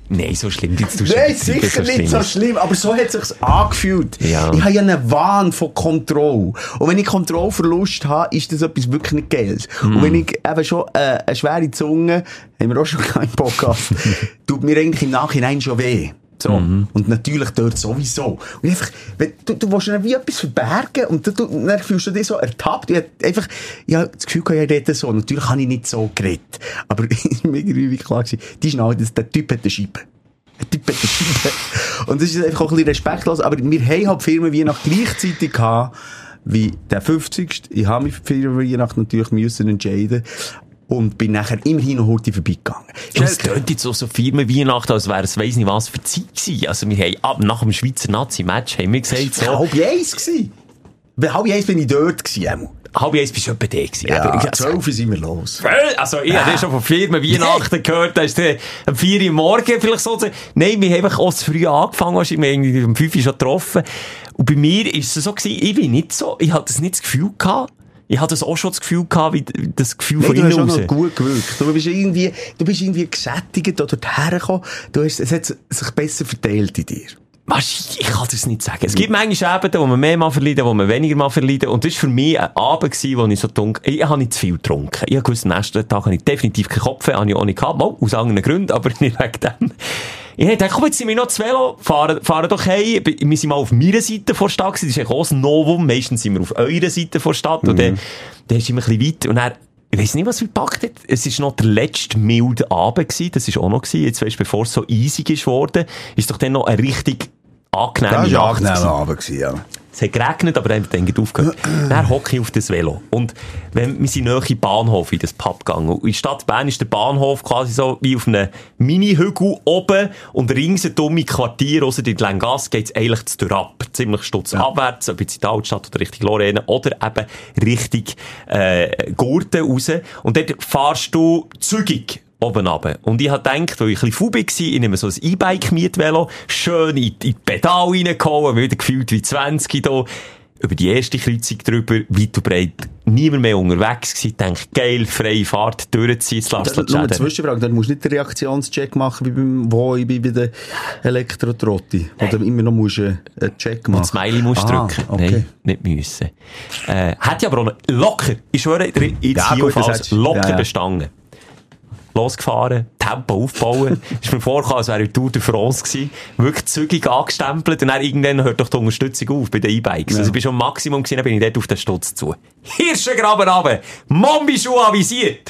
Nein, so schlimm. Jetzt Nein, sicher so nicht so schlimm, aber so hat es sich angefühlt. Ja. Ich habe ja einen Wahn von Kontrolle. Und wenn ich Kontrollverlust habe, ist das etwas wirklich nicht Geiles. Mm. Und wenn ich eben schon äh, eine schwere Zunge, haben wir auch schon keinen Podcast, tut mir eigentlich im Nachhinein schon weh. So. Mhm. Und natürlich dort sowieso. Und einfach, wenn, du, du willst dann wie etwas verbergen und, du, du, und dann fühlst du dich so ertappt. Ich habe einfach, ich habe das Gefühl, ich rede so. Natürlich habe ich nicht so geredet. Aber es ist mir irgendwie klar gewesen, die Schnauze, der Typ hat eine Scheibe. Der Typ hat eine Scheibe. Und das ist einfach auch ein bisschen respektlos. Aber wir haben halt Firmen wie nach gleichzeitig gehabt, wie der fünfzigste Ich habe mich für die Firmenweihnacht natürlich müssen entscheiden. Und bin nachher immerhin noch heute vorbeigegangen. Es tönt jetzt auch so Firmenweihnachten, als wäre es weiss nicht was für Zeit gewesen. Also wir haben ab, nach dem Schweizer Nazi-Match haben wir gesagt, so. Halb eins gewesen. Halb eins bin ich dort gewesen. Halb eins bist du etwa da gewesen. Ja, zwölf sind wir los. Also ich habe schon von Firmenweihnachten gehört, da ist der um vier Uhr morgen vielleicht so. Nein, wir haben einfach auch zu früh angefangen, wir haben irgendwie um fünf Uhr schon getroffen. Und bei mir ist es so gewesen, ich bin nicht so, ich hatte das nicht das Gefühl gehabt, ich hatte das auch schon das Gefühl gehabt, wie das Gefühl nee, von innen raus. Du hast schon noch gut gewirkt. Du bist irgendwie, du bist irgendwie gesättigt oder hergekommen. Du hast, es hat sich besser verteilt in dir. Was, ich kann das nicht sagen. Es gibt manchmal Abende, wo man mehr mal verleiden, wo man weniger mal verleiden. Und das war für mich ein Abend gewesen, wo ich so dunkel, ich habe nicht zu viel getrunken. Ich habe gewusst, am nächsten Tag habe ich definitiv keinen Kopf, habe ich auch nicht gehabt. Mal, aus anderen Gründen, aber nicht wegen dem. Ich dachte, komm, jetzt sind wir noch zu Velo, fahren, fahren doch heim. Wir sind mal auf meiner Seite vor der Stadt gewesen. Das ist eigentlich auch ein Novum. Meistens sind wir auf eurer Seite vor der Stadt. Mhm. Und dann, dann ist immer ein bisschen weit. Und dann, ich weiss nicht, was wir gepackt hat. Es war noch der letzte milde Abend gewesen. Das war auch noch gewesen. Jetzt weisst, bevor es so easig ist worden, ist doch dann noch ein richtig angenehme Nacht. Das war ein angenehmer Abend gewesen, ja. Es hat geregnet, aber dann haben wir dann aufgehört. Dann hocke ich auf das Velo. Und wenn, wir sind nahe im Bahnhof, in das Pub gegangen. Und in der Stadt Bern ist der Bahnhof quasi so wie auf einem Mini-Hügel oben und ringsherum im Quartier, ausser in die Langasse, geht es eigentlich zu ab. Ziemlich stutz ja. abwärts, ob jetzt in die Altstadt oder Richtung Lorraine oder eben Richtung, äh, Gurten raus. Und dort fahrst du zügig oben runter. Und ich hab gedacht, weil ich ein bisschen faul war, ich nehme so ein E-Bike-Mietvelo, schön in, in die Pedal reingehauen, wieder gefühlt wie zwanzig da, über die erste Kreuzung drüber, weit und breit, niemand mehr unterwegs gewesen, ich dachte, geil, freie Fahrt, durchziehen, jetzt lass es nur eine Zwischenfrage, dann musst du nicht den Reaktionscheck machen, wie beim, wo ich bin bei der Elektrotrotti, wo du immer noch musst einen Check machen. Und das Smiley musst ah, drücken. Okay. Nein, nicht müssen. Äh, hätte ich aber auch noch, locker, ich schwöre, jetzt ja, hier gut, auf alles, locker ja, ja. bestanden. Losgefahren, Tempo aufbauen. Ist mir vorgekommen, als wäre ich Tour de France gewesen. Wirklich zügig angestempelt und dann irgendwann hört doch die Unterstützung auf bei den E-Bikes. Ja. Also ich bin schon am Maximum gewesen, dann bin ich dort auf den Stutz zu. Hirschengraben runter, Mombi-Schuh avisiert.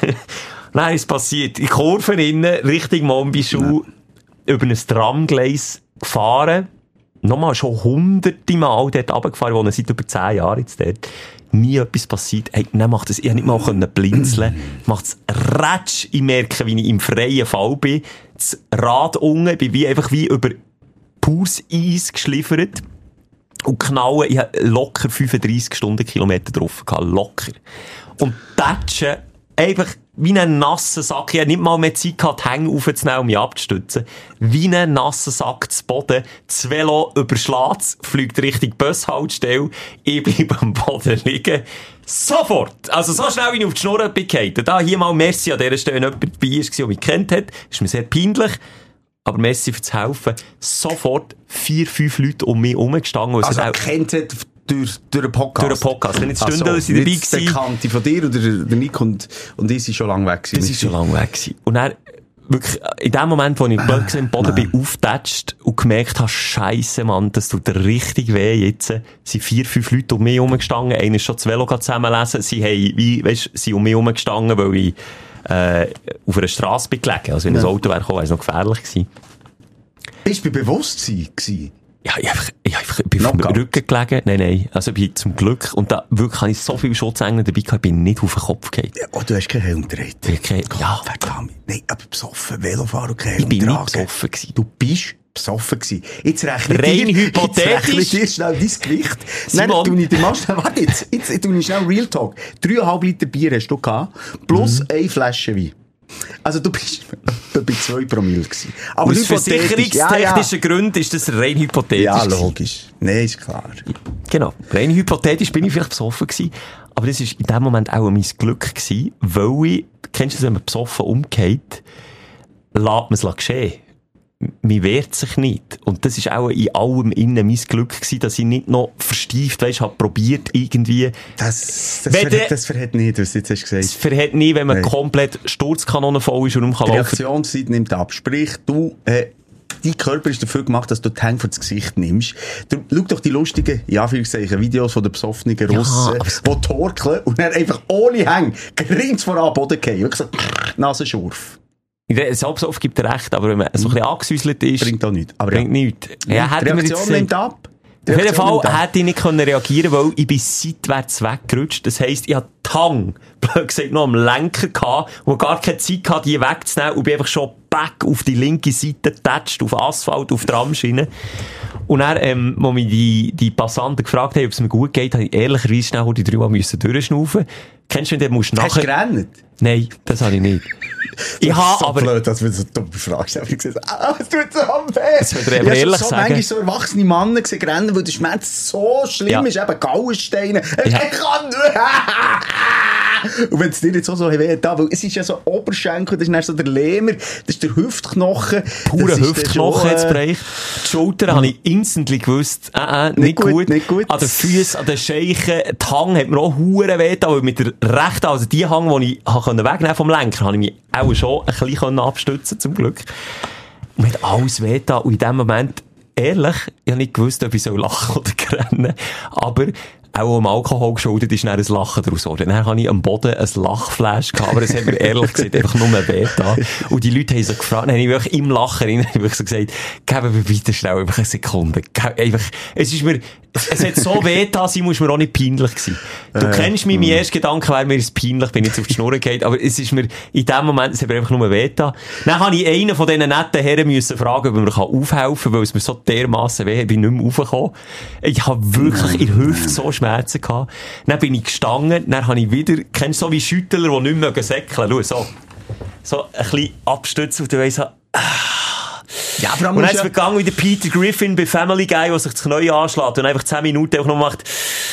Nein, es passiert. In Kurven innen, Richtung Mombi-Schuh, ja. über ein Tramgleis gefahren. Nochmal schon hunderte Mal dort runtergefahren, wo er seit über zehn Jahren jetzt dort. Nie etwas passiert. Hey, dann macht es, ich nicht mal blinzeln. Macht es ratsch. Ich merke, wie ich im freien Fall bin. Das Rad unten, bin wie einfach wie über pures Eis geschliffert. Und knallen, ich hatte locker fünfunddreissig Stundenkilometer drauf gehabt. Locker. Und tatschen, einfach wie einen nassen Sack. Ich hatte nicht mal mehr Zeit gehabt, die Hänge aufzunehmen, um mich abzustützen. Wie einen nassen Sack zu Boden. Das Velo überschlägt, fliegt Richtung Bushaltestelle. Ich bleibe am Boden liegen. Sofort! Also so schnell, wie ich auf die Schnur bin gefallen. Da hier mal Merci an dieser Stelle, wenn jemand dabei war, der mich kennt hat. Ist mir sehr peinlich. Aber Merci fürs Helfen. Sofort vier, fünf Leute um mich herumgestanden. Also er kennt hat durch, durch einen Podcast? Durch einen Podcast. Wenn jetzt Stunden so, sie dabei gewesen. Der Bekannte von dir oder der Nick und, und ich sind schon lange weg gewesen. Das ist schon lange weg gewesen. Und dann, wirklich, in dem Moment, wo ich blöd im Boden bin, aufgetatscht und gemerkt habe, Scheisse, Mann, das tut richtig weh jetzt, sind vier, fünf Leute um mich herumgestanden. Einer ist schon das Velo zusammenlesen. Sie haben, wie, weisst, sind um mich herumgestanden, weil ich, äh, auf einer Strasse bin gelegen. Also, wenn ja. ein Auto wäre gekommen, wäre es noch gefährlich gewesen. Bist du bei Bewusstsein gewesen? Ja, ich, einfach, ich, einfach, ich bin auf dem Rücken gelegen. Nein, nein. Also, ich bin zum Glück, und da wirklich habe ich so viele Schutzengel dabei gehabt, ich bin nicht auf den Kopf gefallen. Ja, oh, du hast keinen Helm getragen. Okay, ja. Verdammt. Nein, aber besoffen, Velofahren und keinen Helm Ich bin tragen. nicht besoffen gewesen. Du bist besoffen gewesen. Jetzt rechne ich Rein dir, hypothetisch. Jetzt rechne ich dir schnell dein Gewicht. Simon. Nein, tu ich dir mal schnell, warte jetzt, jetzt tu ich schnell Real Talk. Dreieinhalb Liter Bier hast du gehabt, plus mhm. eine Flasche Wein. Also du bist bei zwei Promille gewesen. Aber aus versicherungstechnischen ja, ja. Gründen ist das rein hypothetisch. Ja, logisch. Nein, ist klar. Genau. Rein hypothetisch bin ich vielleicht besoffen gewesen. Aber das war in dem Moment auch mein Glück gewesen, weil ich, kennst du das, wenn man besoffen umgeht, lässt man es geschehen. man wehrt sich nicht. Und das ist auch in allem innen mein Glück gewesen, dass ich nicht noch verstieft, weisst, hab probiert irgendwie. Das, das, verhält, das verhält nicht, was du jetzt hast gesagt. Das verhält nicht, wenn man Nein. komplett Sturzkanone voll ist und um kann Die laufen. Reaktionszeit nimmt ab. Sprich, du, äh, dein Körper ist dafür gemacht, dass du die Hänge vor das Gesicht nimmst. Du, schau doch die lustigen, ja, Anführungszeichen, Videos von den besoffenen Russen, Ja, die torkeln und dann einfach ohne Hänge grinst vor am Boden gehen. Wirklich so, Nasenschurf. Selbst gibt er recht, aber wenn man so ein bisschen angesäuselt ist, Bringt auch nichts. Aber bringt ja. nichts. Ja, Die hätte man Reaktion jetzt nimmt ab. Die Auf jeden Reaktion Fall nimmt ab. hätte ich nicht können reagieren, weil ich bin seitwärts weggerutscht. Das heisst, ich hatte die Hang, blöd gesagt, noch am Lenker gehabt und gar keine Zeit gehabt, die wegzunehmen und bin einfach schon back auf die linke Seite getatscht, auf Asphalt, auf Tramschiene. Und dann, ähm, wo mich die, die Passanten gefragt haben, ob es mir gut geht, habe ich ehrlicherweise schnell die dreimal müssen durchschnaufen. Kennst du, wenn du musst nachher... Hast du gerannt? Nein, das habe ich nicht. Ich habe so aber... blöd, dass wir so dumme Fragen stellen. Ich gesagt, ah, es tut so weh. Das würde ich aber ehrlich so sagen. manchmal so erwachsene Männer gesehen, rennen, weil der Schmerz so schlimm Ja. ist, eben Gallensteine. Ja. Ich kann nicht. Und wenn es dir jetzt auch so weh da, weil es ist ja so Oberschenkel, das ist dann so der Lähmer, das ist der Hüftknochen. Pure das ist Hüftknochen dann jetzt schon, äh, bereich. Die Schulter habe ich instantly gewusst, äh, äh, nicht, Nicht gut, gut. nicht gut. An den Füßen, an den Scheichen, die Hang hat mir auch hure weh getan, weil mit der rechten, also die Hang, die ich ha können wegnehmen vom Lenker, habe ich mich auch schon ein bisschen abstützen, zum Glück. Und mir hat alles weh getan. Und in dem Moment, ehrlich, ich habe nicht gewusst, ob ich so lachen oder rennen. Aber auch am Alkohol geschuldet ist dann ein Lachen daraus geworden. Dann habe ich am Boden ein Lachflash gehabt, aber es hat mir ehrlich gesagt einfach nur weh getan. Und die Leute haben so gefragt, dann habe ich wirklich im Lachen rein, habe ich so gesagt, geben wir weiter schnell, einfach eine Sekunde. Einfach, es ist mir, es hat so weh getan, sie muss mir auch nicht peinlich gewesen. Du Äh, kennst mich, mein erster Gedanke wäre mir, es ist peinlich, bin ich jetzt auf die Schnur gegangen, aber es ist mir, in dem Moment, es hat mir einfach nur weh getan. Dann habe ich einen von diesen netten Herren müssen fragen, ob er mir aufhelfen kann, weil es mir so dermassen weh hat, bin ich nicht mehr raufgekommen. Ich habe wirklich in der Hüfte so Schmerzen gehabt. Dann bin ich gestanden, dann habe ich wieder, kennst du so wie Schüttler, die nicht mehr säckeln, schau, so, so ein bisschen abstützen und du weißt so, Ja, aber und dann ist es ja, gegangen wie der Peter Griffin bei Family Guy, der sich das Knie anschlägt und einfach zehn Minuten einfach noch macht.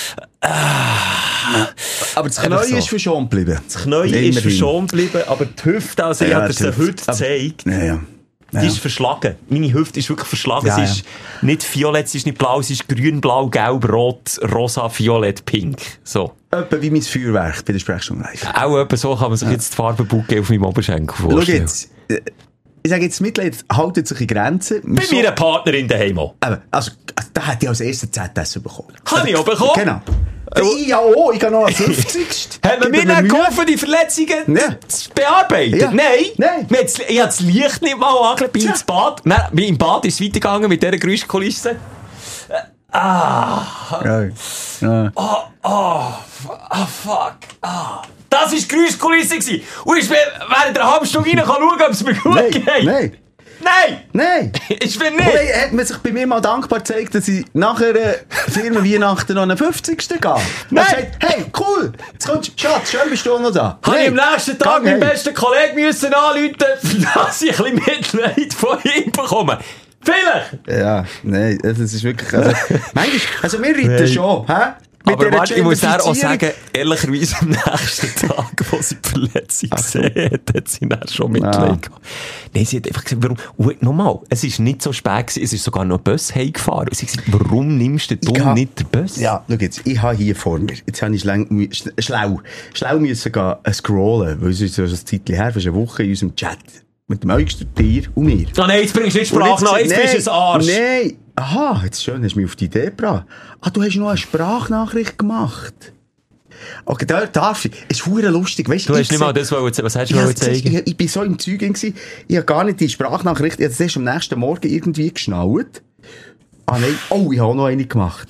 aber das einfach Knie so. ist verschont geblieben. Das Knie ist verschont geblieben, aber die Hüfte, also ich Ja, habe dir die sie Hüfte. heute Aber- gezeigt, Ja, ja. die ist verschlagen. Meine Hüfte ist wirklich verschlagen. Ja, sie ist nicht violett, sie ist nicht blau, sie ist grün, blau, gelb, rot, rosa, violett, pink. So. Etwa wie mein Feuerwerk bei der Sprechstunde live. Auch etwa so kann man sich jetzt die Farbenbucke auf meinem Oberschenkel Schau vorstellen. jetzt, äh, ich sage jetzt, Mitleid haltet sich in Grenzen. Bei So- meiner Partnerin daheim auch. Eben, also, also, da hätte ich als erstes Z S bekommen. Habe ich auch bekommen? Genau. Ich ja auch, ich habe noch am fünfzigsten Haben wir mir Gib mir dann Mühe. geholfen, die Verletzungen Ja. zu bearbeiten? Ja. Nein. Nein. Wir hat's- Ich habe das Licht nicht mal angelegt, bin Tja. ins Bad. Nein, bin im Bad ist es weitergegangen mit dieser Geräuschkulisse. Ja. Ja. Oh, oh, ah, fuck, ah. Das war die Geräuschkulisse gewesen. Und ich bin während einer halben Stunde rein schauen, ob es mir gut Nein, geht. nein, Nein. nein. Ich bin Oder nicht. hat man sich bei mir mal dankbar gezeigt, dass ich nach einer Firma Weihnachten noch einen fünfzigsten gehe? Nein. Er sagt, hey, cool, jetzt kommst du, Schatz, schön bist du auch noch da. Habe ich am Nein. nächsten Tag Gang meinen heim. besten Kollegen müssen anrufen, dass ich ein bisschen Mitleid von ihm bekomme. Vielleicht. Ja, nein, das ist wirklich, also, manchmal, also wir reiten Nein. schon, hä? Mit Aber dieser warte, ich muss dann auch Genderfizierung. sagen, ehrlicherweise am nächsten Tag, wo sie die Verletzung gesehen hat, hat sie dann schon Mitleid Ja. gehabt. Nein, sie hat einfach gesagt, warum, und nochmal, es ist nicht so spät gewesen, es ist sogar noch ein Bus heimgefahren. Sie hat gesagt, warum nimmst du Ich dumm ha- nicht den Bus? Ja, schau jetzt, ich habe hier vor mir, jetzt habe ich schlang, mu- sch- schlau, schlau müssen gehen, äh, scrollen, weil es ist so ein Zeitchen her, fast eine Woche in unserem Chat. Mit dem Äugster, dir und mir. Ah nein, jetzt bringst du nicht Und Sprache nach, jetzt nein, bist du ein Arsch. Nein, aha, jetzt schön, hast du mich auf die Idee gebracht. Ah, du hast noch eine Sprachnachricht gemacht. Okay, da darf ich. Es ist verdammt lustig, weißt Du ich hast nicht seh- mal das wollen, was hast du Ich, wollen hab's gesagt, zeigen? ich, ich bin so im Zeug gewesen, ich habe gar nicht die Sprachnachricht, ich habe das erst am nächsten Morgen irgendwie geschnallt. Ah nein, oh, ich habe auch noch eine gemacht.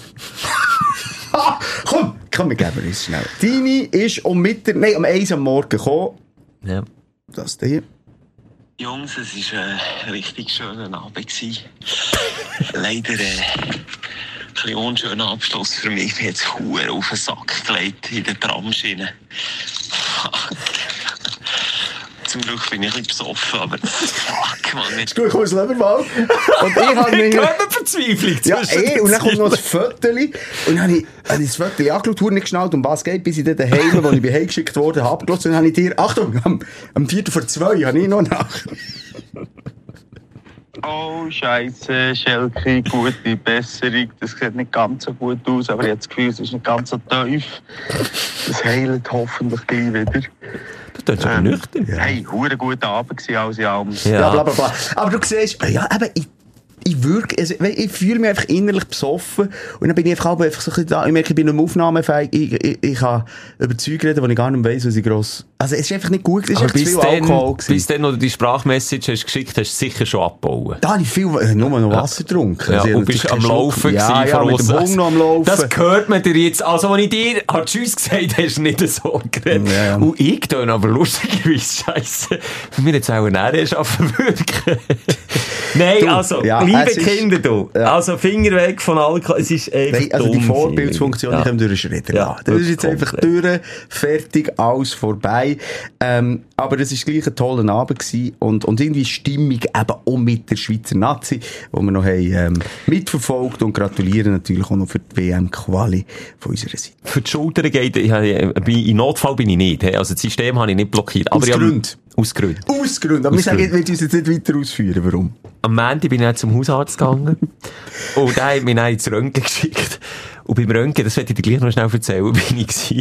komm, komm, wir geben uns schnell. Deine ist um Mittag, nein, um eins am Morgen gekommen. Ja. Das hier. Jungs, es war ein richtig schöner Abend gewesen. Leider äh, ein bisschen unschöner Abschluss für mich. Ich bin jetzt verdammt auf den Sack gelegt in der Tramschiene. Zum Glück bin ich ein bisschen besoffen, aber fuck, man. Jetzt Du kommst lieber mal. Und ich habe mich... Körperverzweiflung Ja, zwischen eh, den und dann kommt noch Zielen. das Viertel. Und dann habe ich, habe ich das Viertel angeschaut, wurde nicht geschnallt, um was geht, bis ich dann daheim, wo ich bin heimgeschickt wurde, habe abgelöst. Und dann habe ich dir, Achtung, am, am Viertel vor zwei habe ich noch nach. Oh, Scheiße, Schelke, gute Besserung. Das sieht nicht ganz so gut aus, aber ich habe das Gefühl, es ist nicht ganz so tief. Das heilt hoffentlich gleich wieder. Du tust aber ähm, nüchtern. Ja. Hey, hure guter Abend gewesen, alles in allem. Ja. ja, bla bla bla. Aber du siehst, ja, eben, ich, ich wirke, also, ich fühle mich einfach innerlich besoffen. Und dann bin ich einfach, einfach so ein bisschen da. Ich merke, ich bin nicht aufnahmefähig. Ich, ich, ich kann über Zeug reden, die ich gar nicht weiss, was ich gross... Also, es ist einfach nicht gut. Es ist einfach zu viel Alkohol gewesen. Bis dann, oder die Sprachmessage hast geschickt, hast du sicher schon abgebauen. Da habe ich viel, nur noch Wasser getrunken. Ja, und bist am Laufen ja, ja, mit dem Hunger am Laufen. Das gehört mir dir jetzt. Also, wenn ich dir Tschüss gesagt hast, nicht so geredet. Ja, ja. Und ich tue aber lustigerweise Scheisse. Für mich jetzt auch eine Nähe schaffen wirken. Nein, du, also, ja, liebe Kinder, du. Ja. Also, Finger weg von Alkohol. Es ist einfach Nein, also die Vorbildsfunktion, ja. Die können wir durchschritten ja, lassen. Das ist jetzt komplett. Einfach durch, fertig, alles vorbei. Ähm, aber es war gleich ein toller Abend gewesen und, und irgendwie Stimmung eben auch mit der Schweizer Nazi, wo wir noch haben, ähm, mitverfolgt und gratulieren natürlich auch noch für die W M-Quali von unserer Seite. Für die Schultern geht, ich, ich, in Notfall bin ich nicht, also das System habe ich nicht blockiert. Aus Gründen? Aus Gründen. Aus Gründen, aber wir sagen, ich will uns jetzt nicht weiter ausführen, warum? Am Montag bin ich zum Hausarzt gegangen und der hat mich dann ins Röntgen geschickt. Und beim Röntgen, das werde ich dir gleich noch schnell erzählen, bin ich gewesen.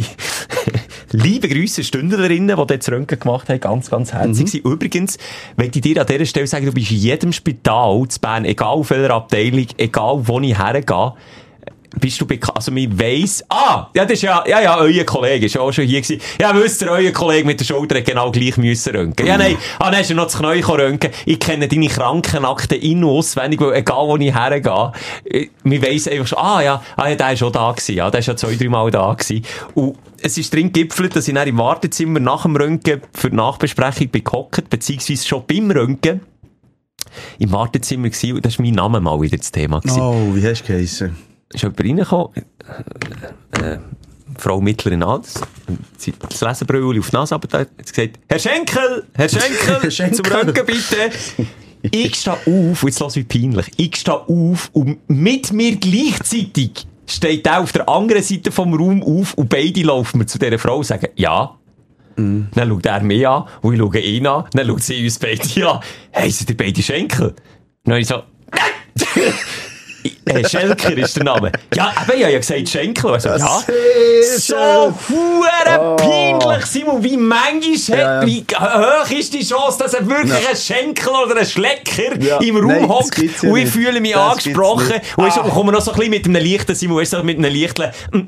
Liebe Grüße Stündlerinnen, die das Röntgen gemacht haben, ganz, ganz herzig mhm. Übrigens, möchte ich dir an dieser Stelle sagen, du bist in jedem Spital zu Bern, egal auf welcher Abteilung, egal wo ich hergehe, bist du bekannt, also man weiss, ah, ja, das ist ja, ja, ja, euer Kollege ist ja auch schon hier gewesen. Ja, wisst ihr, euer Kollege mit der Schulter hat genau gleich müssen röntgen. Ja, nein, ah, dann hast du noch das Knie röntgen. Ich kenne deine Krankenakte in- und auswendig, weil egal wo ich hergehe, man weiss einfach schon, ah, ja, ah, ja, der ist schon da gewesen, ja, der ist ja zwei, drei Mal da gewesen. Und es ist drin gegipfelt, dass ich dann im Wartezimmer nach dem Röntgen für die Nachbesprechung bin gehockt, beziehungsweise schon beim Röntgen im Wartezimmer gewesen, und das ist mein Name mal wieder das Thema gewesen. Oh, wie hast du geheissen? Ist jemand reingekommen, äh, äh, Frau mittleren Alters, sie hat das Lesebrille auf die Nase, aber hat gesagt, Herr Schenkel, Herr Schenkel, Herr Schenkel. Zum Röntgen bitte. Ich stehe auf, und jetzt lass wie peinlich, ich stehe auf und mit mir gleichzeitig steht er auf der anderen Seite vom Raum auf und beide laufen mir zu dieser Frau und sagen, ja. Mm. Dann schaut er mich an und ich schaue ihn an, dann schaut sie uns beide an. Hey, sind ihr beide Schenkel? Und dann ich so, Äh, Schelker ist der Name. Ja, aber ich habe ja gesagt Schenkel. Also, ja. So hure oh. peinlich, Simon. Wie manchmal ja. hat, wie hoch ist die Chance, dass er wirklich ja. ein Schenkel oder ein Schlecker ja. im Raum Nein, hockt und ich nicht. Fühle mich das angesprochen. Und ich ah. komme noch so ein bisschen mit einem leichten, Simon, weißt du, mit einem leichten,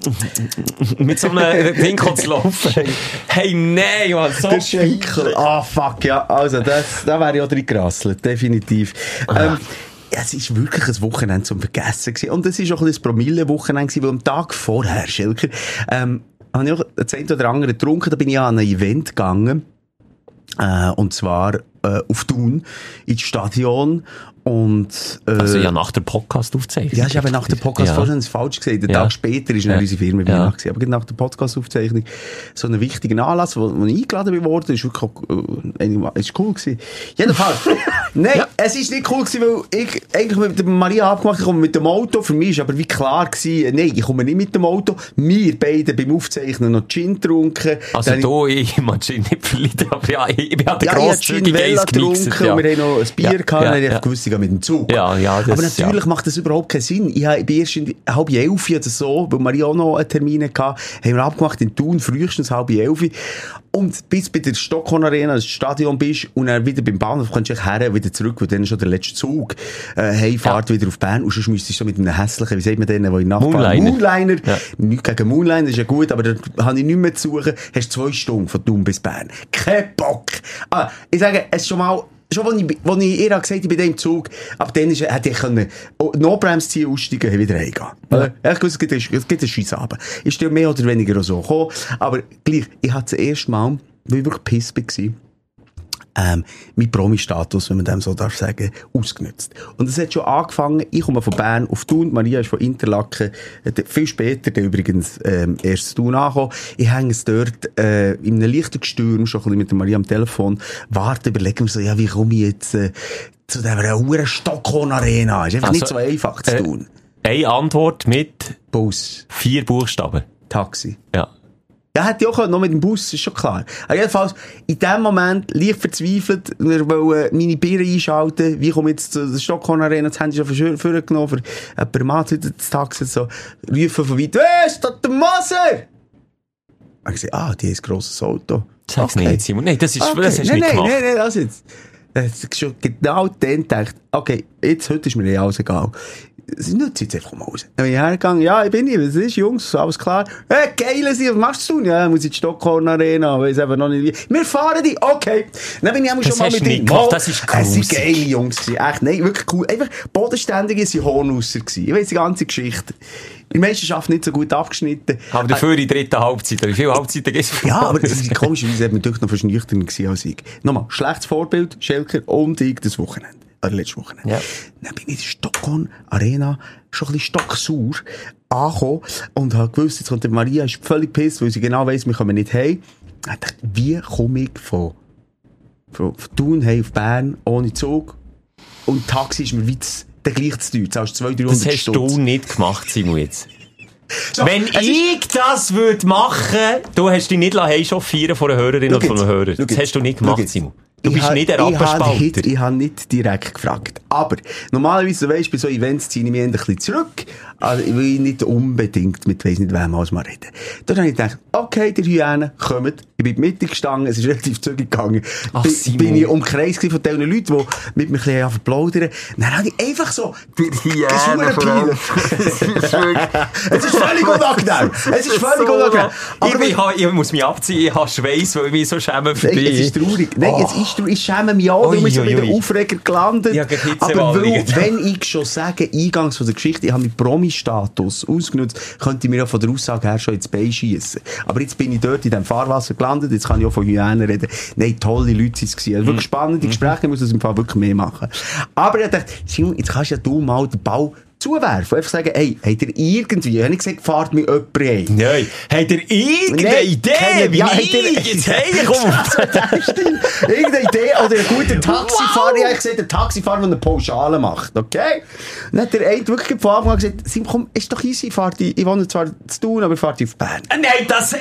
mit so einem Ding zu laufen. Hey, nein, Mann, so der Schenkel. Ah, oh, fuck, ja. Also, das, da wäre ich auch drin gerasselt. Definitiv. Ah. Ähm, Ja, es war wirklich ein Wochenende zum Vergessen gewesen. Und es war auch ein bisschen ein Promille-Wochenende gewesen, weil am Tag vorher, Schelker, ähm, habe ich auch das eine oder andere getrunken. Da bin ich an ein Event gegangen. Äh, und zwar, äh, auf Thun, ins Stadion. Und, äh, also ja, nach der Podcast-Aufzeichnung. Ja, ich habe nach der Podcast-Aufzeichnung ja. falsch gesagt. Den ja. Tag später ist ja. unsere Firma wieder ja. nach gewesen. Aber nach der Podcast-Aufzeichnung so einen wichtigen Anlass, wo, wo ich eingeladen wurde, ist wirklich äh, ist cool gewesen. Jedenfalls. Nein, ja. es ist nicht cool gewesen, weil ich eigentlich mit der Maria abgemacht, ich komme mit dem Auto. Für mich ist aber wie klar gewesen, nein, ich komme nicht mit dem Auto. Wir beide beim Aufzeichnen noch Gin getrunken. Also du, ich, ich mag Gin nicht verleiden, aber ja, ich, ich hatte ja, grosszügig Eis getrunken ja. und wir haben noch ein Bier ja. gehabt ja. und ich ja. gewusst, ich gehe mit dem Zug. Ja, ja, das, aber natürlich ja. macht das überhaupt keinen Sinn. Ich bin erst in halb elf oder so, weil Maria auch noch einen Termin hatte, haben wir abgemacht in Thun, frühestens halb elf. Und bis bei der Stockholm Arena, das Stadion bist, und dann wieder beim Bahnhof kannst du her, wieder zurück, weil dann ist schon der letzte Zug, äh, heimfahrt ja. wieder auf Bern, und sonst müsstest du so mit einem hässlichen, wie sagt man den, wo ich nachfahre? Moonliner. Moonliner. Ja. Nicht gegen Moonliner, das ist ja gut, aber da habe ich nicht mehr zu suchen. Hast zwei Stunden von Thun bis Bern. Kein Bock. Ah, ich sage, es ist schon mal, schon, als ich, als ich ihr gesagt habe, ich bin im Zug, ab dann ist, hätte ich können, No-Bremse ziehen, aussteigen, wieder heimgehen. Ja. Ich wusste, es gibt, es gibt einen Scheissabend. Ist ja mehr oder weniger auch so gekommen. Aber gleich, ich hatte das erste Mal, weil ich wirklich piss war, ähm, mein Promi-Status, wenn man dem so darf sagen, ausgenutzt. Und es hat schon angefangen, ich komme von Bern auf Thun, Maria ist von Interlaken, viel später, der übrigens, ähm, erst Thun angekommen. Ich hänge es dort, äh, in einem leichten Gestürm, schon ein bisschen mit der Maria am Telefon, warte, überlegen wir so, ja, wie komme ich jetzt, äh, zu dieser Uhren Stockholm Arena? Ist einfach also, nicht so einfach zu tun. Äh, eine Antwort mit Bus. Vier Buchstaben. Taxi. Ja. Ja, hätte ich auch können, noch mit dem Bus, ist schon klar. Aber jedenfalls, in dem Moment, leicht verzweifelt, wir wollen meine Bier einschalten, wie komme ich jetzt zur Stockholm Arena, das Handy schon vorgenommen, für jemanden Mann, das Taxi, so, rufen von weit, «Hey, ist das der Moser?» Und ich sage, ah, die ist ein grosses Auto. Sag's okay. nicht, Simon. Nein, das ist, okay. das hast du nein, nicht nein, gemacht. Nein, nein, das jetzt. Das ist schon genau dann gedacht, okay, jetzt, heute ist mir ja alles egal. Es nützt jetzt einfach mal raus. Dann bin ich hergegangen, ja, ich bin hier, was ist, Jungs, alles klar. Hey, geil, was machst du? Ja, muss in die Stockholm Arena, weiss eben noch nicht wie. Wir fahren die, okay. Dann bin ich auch schon mal mit denen. Das ist cool. Es sind geile Jungs gewesen, echt, nein, wirklich cool. Einfach bodenständige sind Hornusser gewesen. Ich weiss die ganze Geschichte. Die Meisterschaft nicht so gut abgeschnitten. Aber dafür in der dritten Halbzeit. Wie viele Halbzeiten gibt es? Ja, aber das ist komischerweise eben natürlich noch verschnüchternd gewesen als ich. Nochmal, schlechtes Vorbild, Schelker und ich das Wochenende. Oder letztes Wochenende. Ja. Dann bin ich in der Stockholm Arena schon ein bisschen stocksauer angekommen und habe gewusst, jetzt kommt die Maria, ist völlig pisst, weil sie genau weiss, wir kommen nicht heim. Ich dachte, wie komme ich von, von, von Thun heim auf Bern ohne Zug? Und Taxi ist mir weit der gleich zu teuer. Das hast du zweihundert, dreihundert Das hast Stutz. du nicht gemacht, Simon, jetzt. So, wenn ich das würde machen, du hast dich nicht chauffieren von einer Hörerin oder von einem Hörer. Das hast du nicht gemacht, Simon. Du bist ha, nicht ein Rappenspalter. Ich habe nicht direkt gefragt. Aber normalerweise, weisst, bei so Events ziehe ich mich ein bisschen zurück. Also, ich will nicht unbedingt mit weiss nicht wem alles mal reden. Dann habe ich gedacht, okay, die Hyänen kommen. Ich bin Mitte gestanden, es ist relativ zügig gegangen. Ach, bin, Simon. bin ich umkreist von diesen Leuten, die mit mir ein bisschen verplaudern. Dann habe ich einfach so, die Hyänen vor allem. Es ist völlig unangenehm. Es ist völlig so unangenehm. Aber ich, ich, ich muss mich abziehen, ich habe Schweiß, weil ich mich so schäme für dich. Nein, es ist traurig. Nein, Oh. es ist traurig. Ich schäme mich auch, weil wir sind mit dem Aufreger gelandet. Ja, aber weil, wenn ich schon sage, eingangs von der Geschichte, ich habe meinen Promi-Status ausgenutzt, könnte ich mir auch von der Aussage her schon ins Bein schiessen. Aber jetzt bin ich dort in diesem Fahrwasser gelandet, jetzt kann ich auch von Hyänen reden. Nein, tolle Leute waren es. Also wirklich spannende Gespräche, ich muss das im Fall wirklich mehr machen. Aber ich dachte, Simon, jetzt kannst ja du mal den Ball zuwerfen. Einfach sagen, hey, habt ihr irgendwie, ich habe nicht gesagt, fahrt mir jemand heim. Nein, habt ihr irgendeine Nein, Idee, keine, wie ja, ich jetzt heimkomme? Irgendeine Idee oder ein guter Taxifahrer. Ich habe gesagt, der Taxifahrer, der eine Pauschale macht, okay? Dann hat der eine wirklich von Anfang an gesagt, Sim, komm, ist doch easy, fahrt ich, ich wohne zwar zu Thun, aber fahrt auf Bern. Nein, das...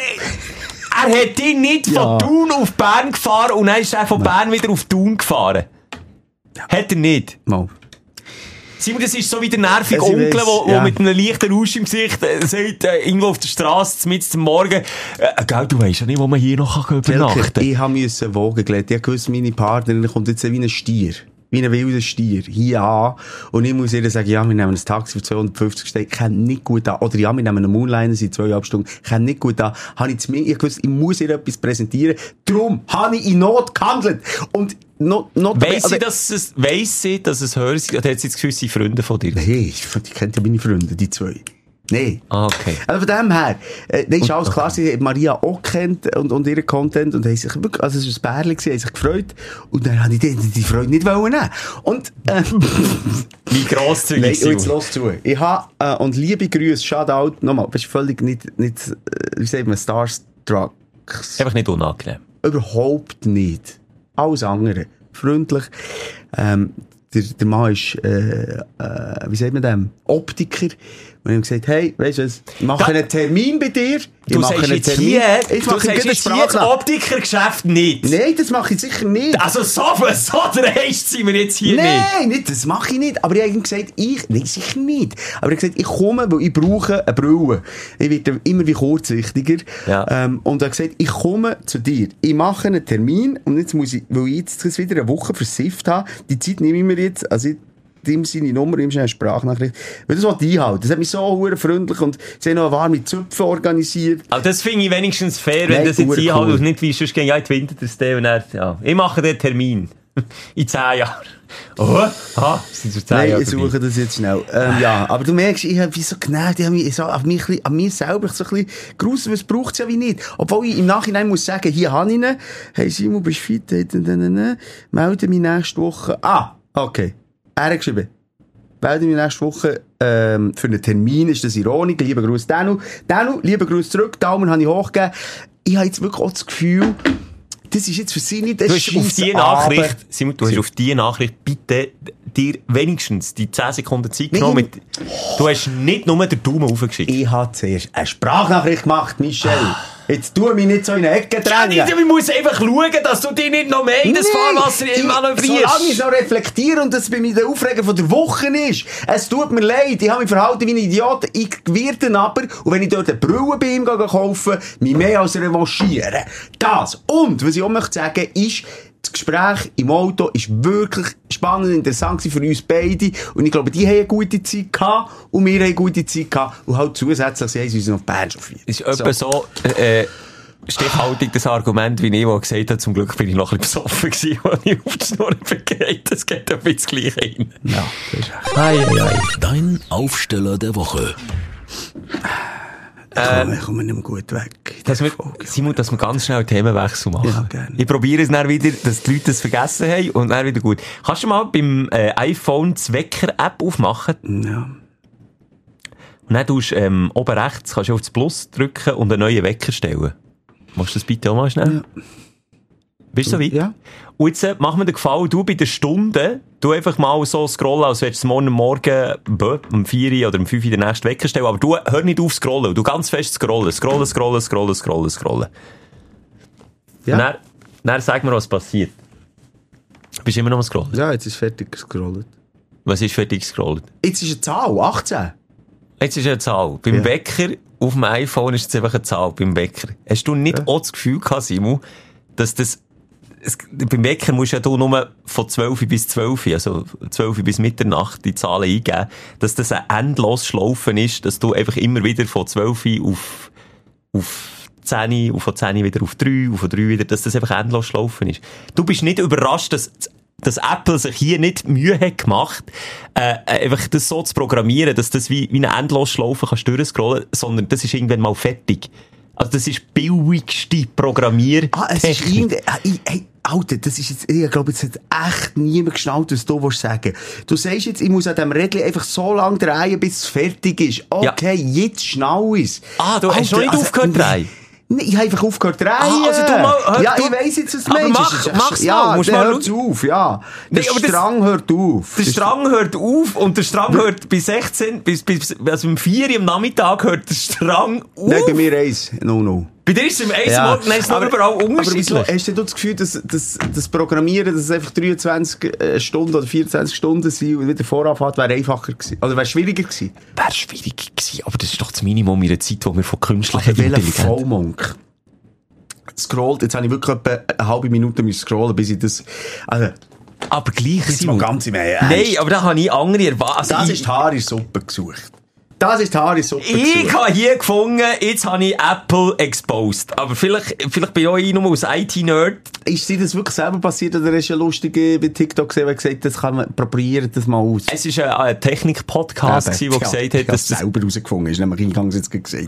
Er hat dich nicht von Ja. Thun auf Bern gefahren und dann ist er von Bern wieder auf Thun gefahren. Ja. Hat er nicht. Mal. Simon, das ist so wie der nervige Also, ich Onkel, weiss, der ja. mit einem leichten Rausch im Gesicht äh, sagt, äh, irgendwo auf der Straße, mitten am Morgen, äh, gell, du weisst ja nicht, wo man hier noch übernachten Schelker, kann. ich habe müssen Wogen gelegt. Ich wusste, meine Partnerin kommt jetzt wie ein Stier. Wie ein wilder Stier. Hier an. Und ich muss ihr sagen, ja, wir nehmen ein Taxi für zweihundertfünfzig Steine. Ich kann nicht gut an. Oder ja, wir nehmen einen Moonliner seit zweieinhalb Stunden. Ich kann nicht gut an. Habe ich zu mir, ich wusste, ich muss ihr etwas präsentieren. Darum habe ich in Not gehandelt. Und not, not Weiss also, sie, dass es, weiss sie, dass es Hörer sind? Oder hat sie das Gefühl, sie sind Freunde von dir? Nein, die kennt ja meine Freunde, die zwei. Nein. Ah, okay. Also von dem her, äh, dann ist alles klar, sie hat Maria auch kennt und, und ihren Content und haben sich wirklich, also es war ein Bärli gewesen, haben sich gefreut und dann habe ich die, die Freude nicht wollen nehmen. Und, äh, Wie grosszügig nein, sind jetzt los zu. Ich habe, äh, und liebe Grüße, Shoutout, nochmal, bist völlig nicht, nicht, äh, wie sagt man, Starstruck. Einfach nicht unangenehm. Überhaupt nicht. Alles andere. Freundlich. Ähm, der, der Mann ist, äh, äh, wie sagt man dem? Optiker. Und ich habe gesagt, hey, weisst du was, ich mache Da- einen Termin bei dir. Ich Du mache sagst einen jetzt Termin. hier, Ich du mache sagst einen jetzt hier das Sprachnachricht. Optikergeschäft nicht. Nein, das mache ich sicher nicht. Also so, so dreist sind wir jetzt hier nicht. Nein, nicht, das mache ich nicht. Aber ich habe ihm gesagt, ich, nein, sicher nicht. Aber ich habe gesagt, ich komme, weil ich brauche eine Brille. Ich werde immer wie kurzsichtiger. Ja. Ähm, und er hat gesagt, ich komme zu dir. Ich mache einen Termin und jetzt muss ich, weil ich jetzt wieder eine Woche versifft habe, die Zeit nehme ich mir jetzt, also ich, ihm seine Nummer, ihm eine Sprachnachricht. Weil das wollte ich einhalten. Das hat mich so verdammt freundlich und sie haben noch eine warme Zöpfe organisiert. Aber das finde ich wenigstens fair, wenn Nein, das jetzt cool. einhält und nicht wie sonst gehen, ja, in die Winter das und dann, ja. Ich mache den Termin. In zehn Jahren. Oh, ah, sind schon zehn Nein, Jahre ich suche vorbei. das jetzt schnell. Ähm, ja, aber du merkst, ich habe wie so genervt, ich habe mich so, an, mich, ein bisschen- an mir selber so ein bisschen gruselig, weil es braucht es ja wie nicht. Obwohl ich im Nachhinein muss sagen, hier habe ich ihn. Hey Simon, bist du fit? Melde mich nächste Woche. Ah, okay. Er hat geschrieben. Melde mich nächste Woche ähm, für einen Termin, ist das ironisch. Lieber Gruß Danu. Danu, lieber Gruß zurück. Daumen habe ich hochgegeben. Ich habe jetzt wirklich auch das Gefühl, das ist jetzt für sie nicht ein Du hast auf die Nachricht, Simon, du hast auf die Nachricht bitte dir wenigstens die zehn Sekunden Zeit Nein. genommen. Mit, du hast nicht nur den Daumen aufgeschickt. Ich habe zuerst eine Sprachnachricht gemacht, Michel. Jetzt tu mich nicht so in eine Ecke drängen. Ja, ich muss einfach schauen, dass du dich nicht noch mehr in das Nee, Fahrwasser ich- manövrierst. Solange ich so reflektiere und das bei mir der Aufreger von der Woche ist. Es tut mir leid, ich habe mich verhalten wie ein Idiot. Ich werde aber, und wenn ich dort eine Brille bei ihm gehe kaufen, mich mehr als revanchieren. Das. Und, was ich auch möchte sagen, ist, das Gespräch im Auto ist wirklich spannend und interessant für uns beide. Und ich glaube, die haben eine gute Zeit gehabt und wir haben eine gute Zeit gehabt. Und halt zusätzlich haben sie uns noch Bern chauffiert. Ist etwa so, äh, stichhaltig das Argument, wie ich auch gesagt habe, zum Glück bin ich noch ein bisschen besoffen gewesen, als ich auf die Schnur begleitet. Das geht ein bisschen gleich rein. Ja, das ist echt. Ei, ei, ei. Dein Aufsteller der Woche. Ähm, ich komme nicht mehr gut weg. Dass wir, Simon, dass wir ganz schnell einen Themenwechsel machen. Ja, gerne. Ich probiere es dann wieder, dass die Leute das vergessen haben und dann wieder gut. Kannst du mal beim äh, iPhone die Wecker-App aufmachen? Ja. Und dann tust du ähm, oben rechts kannst du auf das Plus drücken und einen neuen Wecker stellen. Machst du das bitte auch mal schnell? Ja. Bist du so weit? Ja. Und jetzt äh, mach mir den Gefallen, du bei der Stunde, du einfach mal so scrollen, als würdest du morgen Morgen bö, um vier oder um fünf den nächsten Wecker stellen, aber du hör nicht auf scrollen, du ganz fest scrollen, scrollen, scrollen, scrollen, scrollen, scrollen. Ja. Und dann, dann sag mir, was passiert. Bist du immer noch am Scrollen? Ja, jetzt ist fertig gescrollt. Was ist fertig gescrollt? Jetzt ist eine Zahl, achtzehn. Jetzt ist eine Zahl. Beim Ja. Wecker auf dem iPhone ist jetzt einfach eine Zahl. Beim Wecker. Hast du nicht Ja. auch das Gefühl gehabt, Simon, dass das, es, beim Wecker musst ja du nur von zwölf bis zwölf, also zwölf bis Mitternacht die Zahlen eingeben, dass das ein endlos Schlaufen ist, dass du einfach immer wieder von zwölf auf, auf zehn, und von zehn wieder auf drei, und von drei wieder, dass das einfach endlos Schlaufen ist. Du bist nicht überrascht, dass, dass Apple sich hier nicht Mühe hat gemacht, äh, einfach das so zu programmieren, dass das wie, wie eine endlos Schlaufe kannst durchscrollen, sondern das ist irgendwann mal fertig. Also das ist die billigste Programmier. Ah, es ist irgendwie, ah, ich, hey, Alter, das ist jetzt, ich glaube, jetzt hat echt niemand geschnallt, was du willst sagen. Du sagst jetzt, ich muss an dem Rädchen einfach so lange drehen, bis es fertig ist. Okay, ja. Jetzt schnall es. Ah, du hast noch nicht aufgehört zu drehen? Nein, ich habe einfach aufgehört zu drehen. Ah, also du mal, hör, ja, du, ich weiss jetzt, was du aber meinst. mach, Das ist- mach's ja, mal, musst der mal hört schauen. auf, ja. Der Nee, aber das- Strang hört auf. Der Das- Strang hört auf und der Strang hört bei sechzehn, bis, bis, also um vier Uhr am Nachmittag hört der Strang auf. Nein, bei mir eins. No, no. Bei dir ist es im eins Ja. Morgen, nein, es ist noch Aber- überall Aber unterschiedlich. wieso, hast du das Gefühl, dass, dass das Programmieren, dass es einfach dreiundzwanzig Stunden oder vierundzwanzig Stunden sind und wieder Voranfahrt wäre einfacher gewesen? Oder wäre schwieriger gewesen? Wäre schwierig gewesen, aber das ist doch das Minimum in der Zeit, wo wir von künstlicher Aber welcher Intelligenz... Vollmonk scrollt, jetzt habe ich wirklich etwa eine halbe Minute müssen scrollen, bis ich das, also, Aber gleich, jetzt mal Simon. ganz im Ernst. Nein, aber da habe ich andere erwartet. Also Das ich- ist die Haarisuppe gesucht. Das ist die Haarisuppe Ich gesucht. habe hier gefunden, jetzt habe ich Apple exposed. Aber vielleicht, vielleicht bin ich auch ich nur als I T-Nerd. Ist dir das wirklich selber passiert, oder hast du ja lustig bei TikTok gesehen, der gesagt, das kann man, probiert das mal aus. Es war ein, ein Technik-Podcast, der Ja, gesagt ich hat, habe dass es das... selber herausgefunden, ist nämlich eingangs jetzt gesagt.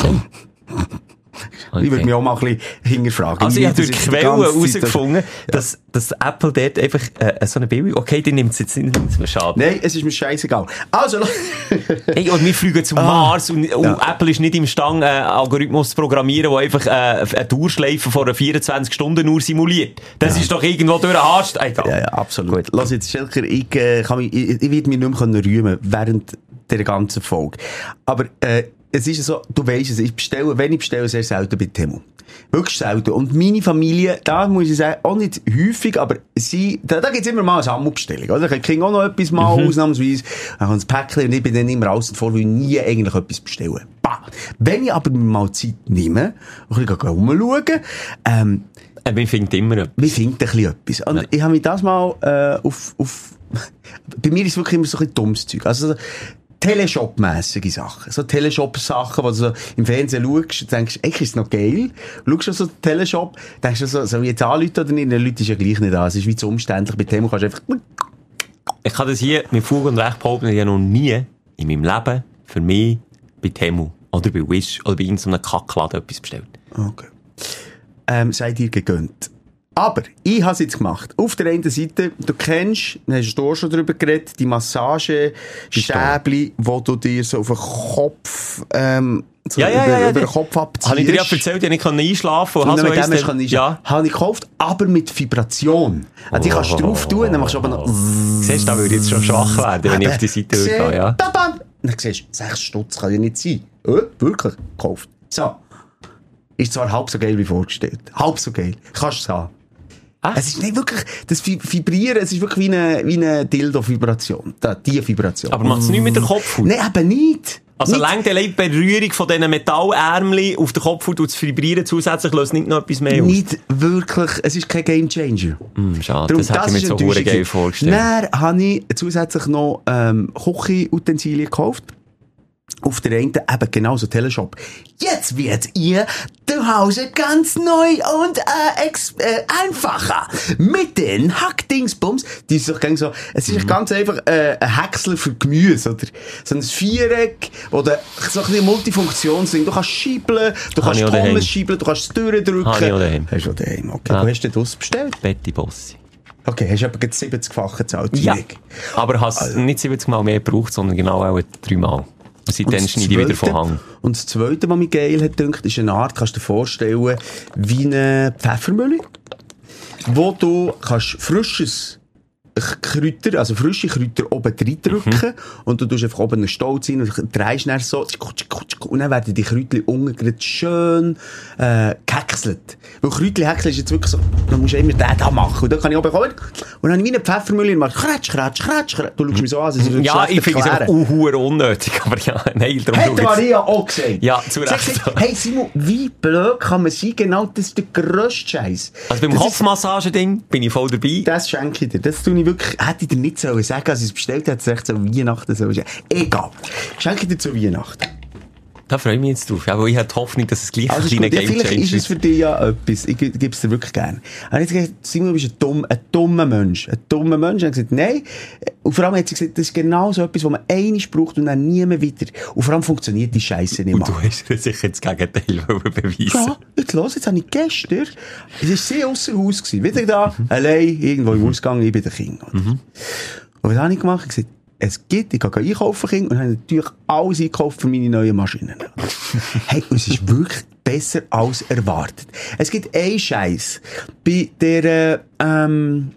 Okay. Ich würde mich auch mal ein bisschen hinterfragen. Also ich habe Das durch ist die Quellen ganze Zeit- herausgefunden, dass, dass Apple dort einfach äh, so eine Bildung... Okay, die nimmt es jetzt nicht, nimmt es mir schade. Nein, es ist mir scheißegal. Also, Hey, und wir fliegen zum Mars und, und Ja. Apple ist nicht imstande, einen Algorithmus zu programmieren, der einfach äh, eine Dauerschleife von einer vierundzwanzig-Stunden-Uhr simuliert. Das ist doch irgendwo durch den Arzt. Egal. ja, ja, absolut. Lass jetzt, Schelker, ich, äh, kann mich, ich, ich werde mich nicht mehr rühmen während der ganzen Folge. Aber äh, es ist so, du weisst es, ich bestelle, wenn ich bestelle, sehr selten bei Temu. Wirklich selten. Und meine Familie, da muss ich sagen, auch nicht häufig, aber sie, da, da gibt's immer mal eine Sammelbestellung, oder? Ich kriege auch noch etwas mal, Mhm. ausnahmsweise, dann kommt das Päckchen und ich bin dann immer außen vor, weil ich nie eigentlich etwas bestelle. Bah. Wenn ich aber mir mal Zeit nehme, und ein bisschen rumschauen, ähm, Äh, Man findet immer etwas. wir finden ein bisschen etwas. Und Ja. ich habe mich das mal äh, auf, auf... Bei mir ist es wirklich immer so ein bisschen dummes Zeug. Also so Teleshop-mässige Sachen. So Teleshop-Sachen, wo du so im Fernsehen schaust und denkst, eigentlich ist es noch geil. Schaust du so Teleshop, denkst du so, soll ich jetzt anrufen oder nicht? Den Leuten ist ja gleich nicht an. Es ist wie zu umständlich. Bei Temu kannst du einfach... Ich kann das hier mit Fug und Recht behaupten, ich habe noch nie in meinem Leben für mich bei Temu oder bei Wish oder bei irgendeinem Kackladen etwas bestellt. Okay. Ähm, sei dir gegönnt. Aber ich habe es jetzt gemacht. Auf der einen Seite, du kennst, da hast du auch schon drüber geredet, die Massagestäbli, wo du dir so auf den Kopf, ähm, so Ja, ja, über, ja, ja, über den die- Kopf abziehst. Habe ich dir ja erzählt, ich konnte nicht einschlafen und Und habe mit so dem eins- hast du nicht, ja. habe ich gekauft, aber mit Vibration. Also die kannst du drauf tun, dann machst du aber noch... Siehst du, da würde ich jetzt schon schwach werden, wenn ich auf die Seite Sieh- würde, ja. Babam. Dann siehst du, sechs Stutz kann ja nicht sein. Äh, wirklich, gekauft. So. ist zwar halb so geil wie vorgestellt. Halb so geil. Kannst du es haben. Echt? Es ist nicht wirklich, das Vibrieren, es ist wirklich wie eine, wie eine Dildo-Vibration. Die Vibration. Aber macht es nicht mit der Kopfhaut? Nein, eben nicht. Also nicht. längt die Berührung von diesen Metallärmchen auf der Kopfhaut und das Vibrieren zusätzlich löst nicht noch etwas mehr aus? Nicht wirklich. Es ist kein Gamechanger. Mm, schade, Darum, das hätte ich mir so hure geil vorgestellt. Dann habe ich zusätzlich noch ähm, Küchenutensilien gekauft. Auf der einen eben genauso Teleshop. Jetzt wird ihr zu Hause ganz neu und äh, ex äh, einfacher. Mit den Hackdingsbums, die ist doch ganz so, es ist mhm. ganz einfach äh, ein Häcksler für Gemüse, oder? So ein Viereck, oder so ein bisschen Multifunktionsding. Du kannst schiebeln, du Habe kannst Pommes schiebeln, du kannst es durchdrücken. Habe ich auch daheim. Hast du auch daheim, okay. Ja. Wo hast du das bestellt? Betty Bossi. Okay, hast du etwa siebzig-fach gezahlt? Ja. Aber hast also. nicht siebzig Mal mehr gebraucht, sondern genau auch drei Mal. Und seitdem schneide ich wieder von Hang. Und das Zweite, was mich geil hat gedacht, ist eine Art, kannst du dir vorstellen, wie eine Pfeffermühle, wo du kannst frisches Kräuter, also frische Kräuter oben reindrücken mhm. und du tust einfach oben einen Stolz rein und drehst dann so und dann werden die Kräutchen unten gerade schön äh, gehäckselt. Weil Kräutchen häckseln ist jetzt wirklich so, dann musst du immer den da machen und dann kann ich oben kommen und dann habe ich wie eine Pfeffermühle und mache kratsch, kratsch, kratsch, kratsch. Du schaust mich so an, als ist ja, ich finde es einfach uh, unnötig, aber ja, nein, darum hat Maria auch gesagt. Ja, zu Recht. Hey Simon, wie blöd kann man sein? Genau das ist der grösste Scheiß. Also beim Kopfmassage-Ding bin ich voll dabei. Das schenke ich dir. Das tue ich wirklich, hätte ich dir nicht sollen sagen, als ich es bestellt hätte, es echt so Weihnachten so. Egal. Schenke ich dir zu Weihnachten. Da freue ich mich jetzt drauf. Aber ich habe die Hoffnung, dass es gleich also ein kleiner Gamechanger ist. Vielleicht ist es für dich ja etwas. Ich gebe es dir wirklich gerne. Er hat gesagt, Simon, du bist ein, dumm, ein dummer Mensch. Ein dummer Mensch. Er hat gesagt, nein. Und vor allem hat sie gesagt, das ist genau so etwas, was man einmal braucht und dann nie mehr wieder. Und vor allem funktioniert die Scheiße nicht mehr. Und du hast dir sicher das Gegenteil beweisen. Ja, jetzt los, jetzt habe ich gestern, es war sehr ausser Haus gewesen. Wieder da, mhm. allein, irgendwo im Ausgang, ich bin der Kind. Mhm. Und was habe ich gemacht? Ich gesagt, es gibt, ich gehe einkaufen, Kind, und habe natürlich alles einkauft für meine neuen Maschinen. Hey, und es ist wirklich besser als erwartet. Es gibt einen Scheiß bei der, ähm,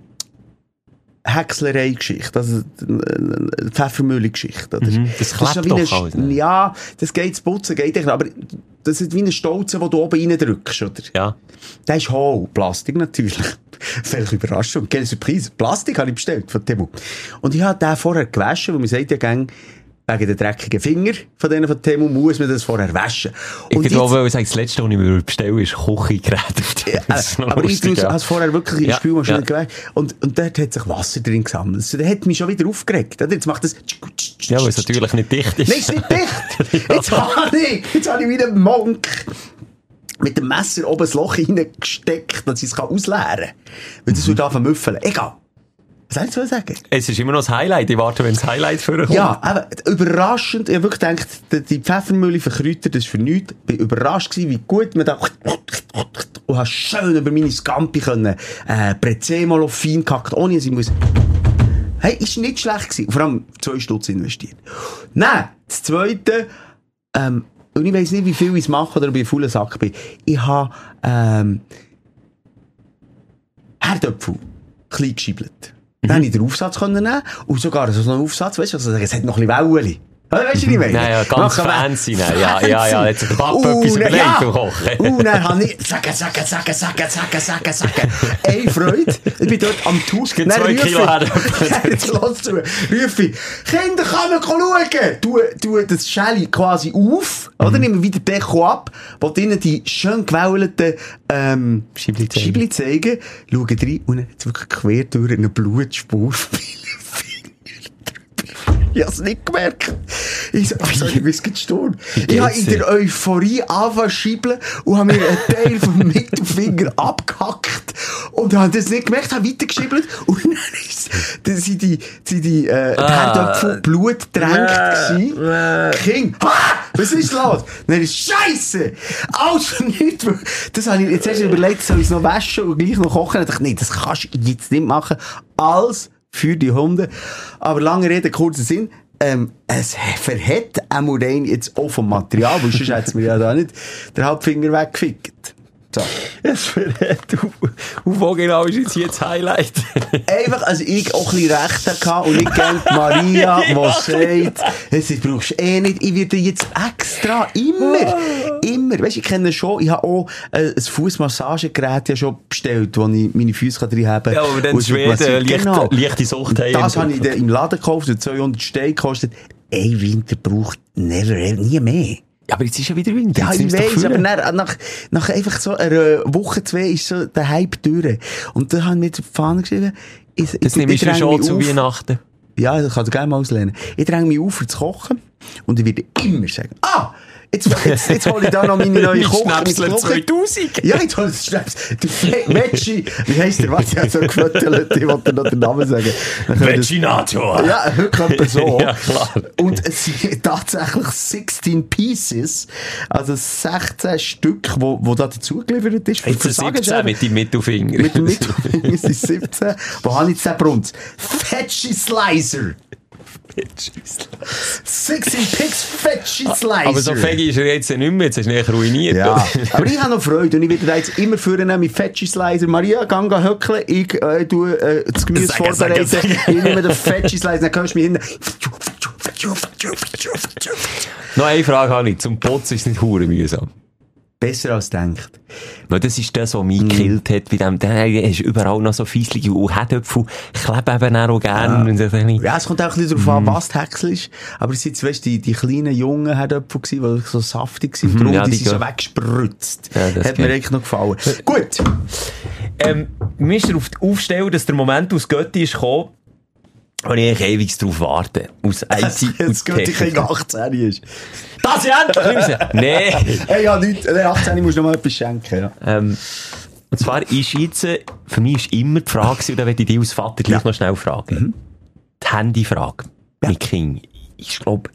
Häckslerei-Geschichte, also Pfeffermühle-Geschichte. Mhm, das klappt das doch alles. Ja, das geht zu putzen, geht nicht, aber das ist wie eine Stolze, die du oben reindrückst, oder? Ja. Der ist hohl, Plastik natürlich. Völlig Überraschung. Quelle Surprise. Plastik habe ich bestellt von Temu. Und ich habe den vorher gewaschen, weil man sagt ja gerne, wegen den dreckigen Finger von denen von Temu muss man das vorher waschen. Und ich glaube, ich sagen, das Letzte, was ich mir bestelle, ist Küchengeräte. Ja, aber lustig, ich habe es vorher wirklich in der ja, Spülmaschine ja. gewaschen. Und, und dort hat sich Wasser drin gesammelt. Das hat mich schon wieder aufgeregt. Jetzt macht das... Ja, weil es natürlich nicht dicht ist. Nein, es ist nicht dicht. Jetzt habe ich, jetzt habe ich wieder einen Monk mit dem Messer oben das Loch reingesteckt, dass ich es ausleeren kann. Weil das mhm. würde anfangen müffeln. Egal. Was soll ich so sagen? Es ist immer noch das Highlight. Ich warte, wenn das Highlight vorkommt. Ja, aber überraschend. Ich habe wirklich gedacht, die Pfeffermühle für Kräuter, das ist für nichts. Ich war überrascht gewesen, wie gut man da und habe schön über meine Scampi können, äh, Prezzemolo fein gehackt, ohne dass ich muss... Hey, ist nicht schlecht gewesen. Vor allem zwei Stutz investiert. Nein, das Zweite, ähm, und ich weiss nicht, wie viel ich mache oder ob ich ein fauler Sack bin. Ich habe, ähm, Herdöpfel klein geschiebelt. Mhm. Dann konnte ich den Aufsatz nehmen und sogar so einen Aufsatz, weißt du, also es hat noch ein bisschen Wellen. Weißt du, wie ich meine? Naja, ganz fancy, nein. Ja, ja, ja, jetzt hat der Papa uh, etwas überlegt ja. beim Kochen. Und dann habe ich, sagen, sagen, sagen, sagen, sagen, sagen, sagen, eine Freude. Ich bin dort am Tausch. Dann zwei Kilo Herdöpfel. Jetzt lass zu. Rufe ich, Kinder, kommen schauen. Du, du das Schäli quasi auf, mhm. oder? Nimm wieder Deko ab, wo drinnen die schön gewählten, ähm, Schiebli zeigen. Schauen rein und dann hat es wirklich quer durch eine Blutspur. Ich habe es nicht gemerkt. Ich so, also, ich weiß nicht, Sturm. Ich habe in der Euphorie angefangen zu schiebeln und habe mir einen Teil vom Mittelfinger abgehackt und habe das nicht gemerkt, habe weitergeschiebelt und dann ist, dann sind die, sind die, äh, ah. Herdöpfel blutdrängt gewesen. King, ha! Was ist los? Dann ist Scheisse! Also nicht, das habe ich jetzt erst überlegt, soll ich es noch waschen und gleich noch kochen? Ich dachte, nee, das kannst du jetzt nicht machen. Als für die Hunde. Aber lange Rede, kurzer Sinn. Ähm, es verhält Amurain jetzt auch vom Material, weil sonst hätte es mir ja da nicht den Halbfinger weggefickt. So. Ja, Was für ein... Und wo genau ist jetzt hier das Highlight? Einfach, also ich auch ein bisschen Recht hatte und nicht gerne Maria, die sagt, das brauchst du eh nicht, ich werde jetzt extra, immer, immer, weisst du, ich kenne schon, ich habe auch äh, ein Fußmassagegerät ja schon bestellt, wo ich meine Füße drin habe. Ja, aber dann in Schweden leicht, genau. leichte Sucht haben. Das habe ich im Laden gekauft, das zweihundert Steine gekostet. Ein Winter braucht never, nie mehr. Ja, aber jetzt ist ja wieder Winter. Ja, ich weiss, aber nach, nach, nach einfach so einer Woche, zwei ist so der Hype durch. Und da haben wir auf die Fahne geschrieben, ich, das ich, nehme ich schon zu auf. Weihnachten. Ja, das kannst du gerne mal auslehnen. Ich dränge mich auf, zu kochen. Und ich werde immer sagen, ah! Jetzt, jetzt, jetzt hole ich da noch meine neue Koche. Schnäpsler zweitausend. Ja, jetzt hole ich das Schnäpsler. Der Veggie, wie heisst der? Was? Ich habe so gefüttert, ich wollte noch den Namen sagen. Veggie-Nacho. Ja, wirklich so. Ja, klar. Und es sind tatsächlich sechzehn Pieces, also sechzehn Stück, wo, wo da dazugeliefert ist. Jetzt sind siebzehn mit dem Mittelfinger. Mit dem Mittelfinger sind siebzehn. Wo habe ich jetzt den Brunz? Veggie Slicer. sechzehn Pigs Veggie Slicer. Aber so fähig ist er jetzt nicht mehr, jetzt ist er ruiniert. Ja, aber ich habe noch Freude und ich werde da jetzt immer vornehmen mit Veggie Slicer. Maria, geh geh höckeln, ich äh, tue äh, das Gemüse Sag, vorbereiten, sag, sag. ich nehme den Veggie Slicer, dann kannst du mich hinten... Noch eine Frage habe ich, zum Putzen ist es nicht hure mühsam. Besser als denkt. Weil das ist das, was mich gekillt hat, bei dem, der ist überall noch so fieslige und Herdöpfel kleben eben auch gerne. Ja. Ja, es kommt auch ein bisschen darauf an, was das Häcksel ist. Aber es sind jetzt, weißt du, die, die kleinen, jungen Herdöpfel gewesen, die so saftig waren. Mhm, darum, ja, die, die sind so weggespritzt. Ja, hat geht. Mir eigentlich noch gefallen. Gut. Ähm, mir ist darauf aufstellen, dass der Moment aus Götti ist gekommen, wo ich eigentlich ewig darauf warte. Aus I T und Götti kein achtzehn ist. Das ja endlich! Nee. Hey, ja, nicht. Der achtzehn musst du noch mal etwas schenken, ja. Ähm, und zwar ist jetzt, für mich ist immer die Frage, und da werde ich dich als Vater gleich ja. noch schnell fragen. Mhm. Die Handyfrage. Ja. Mit King. Ich glaube,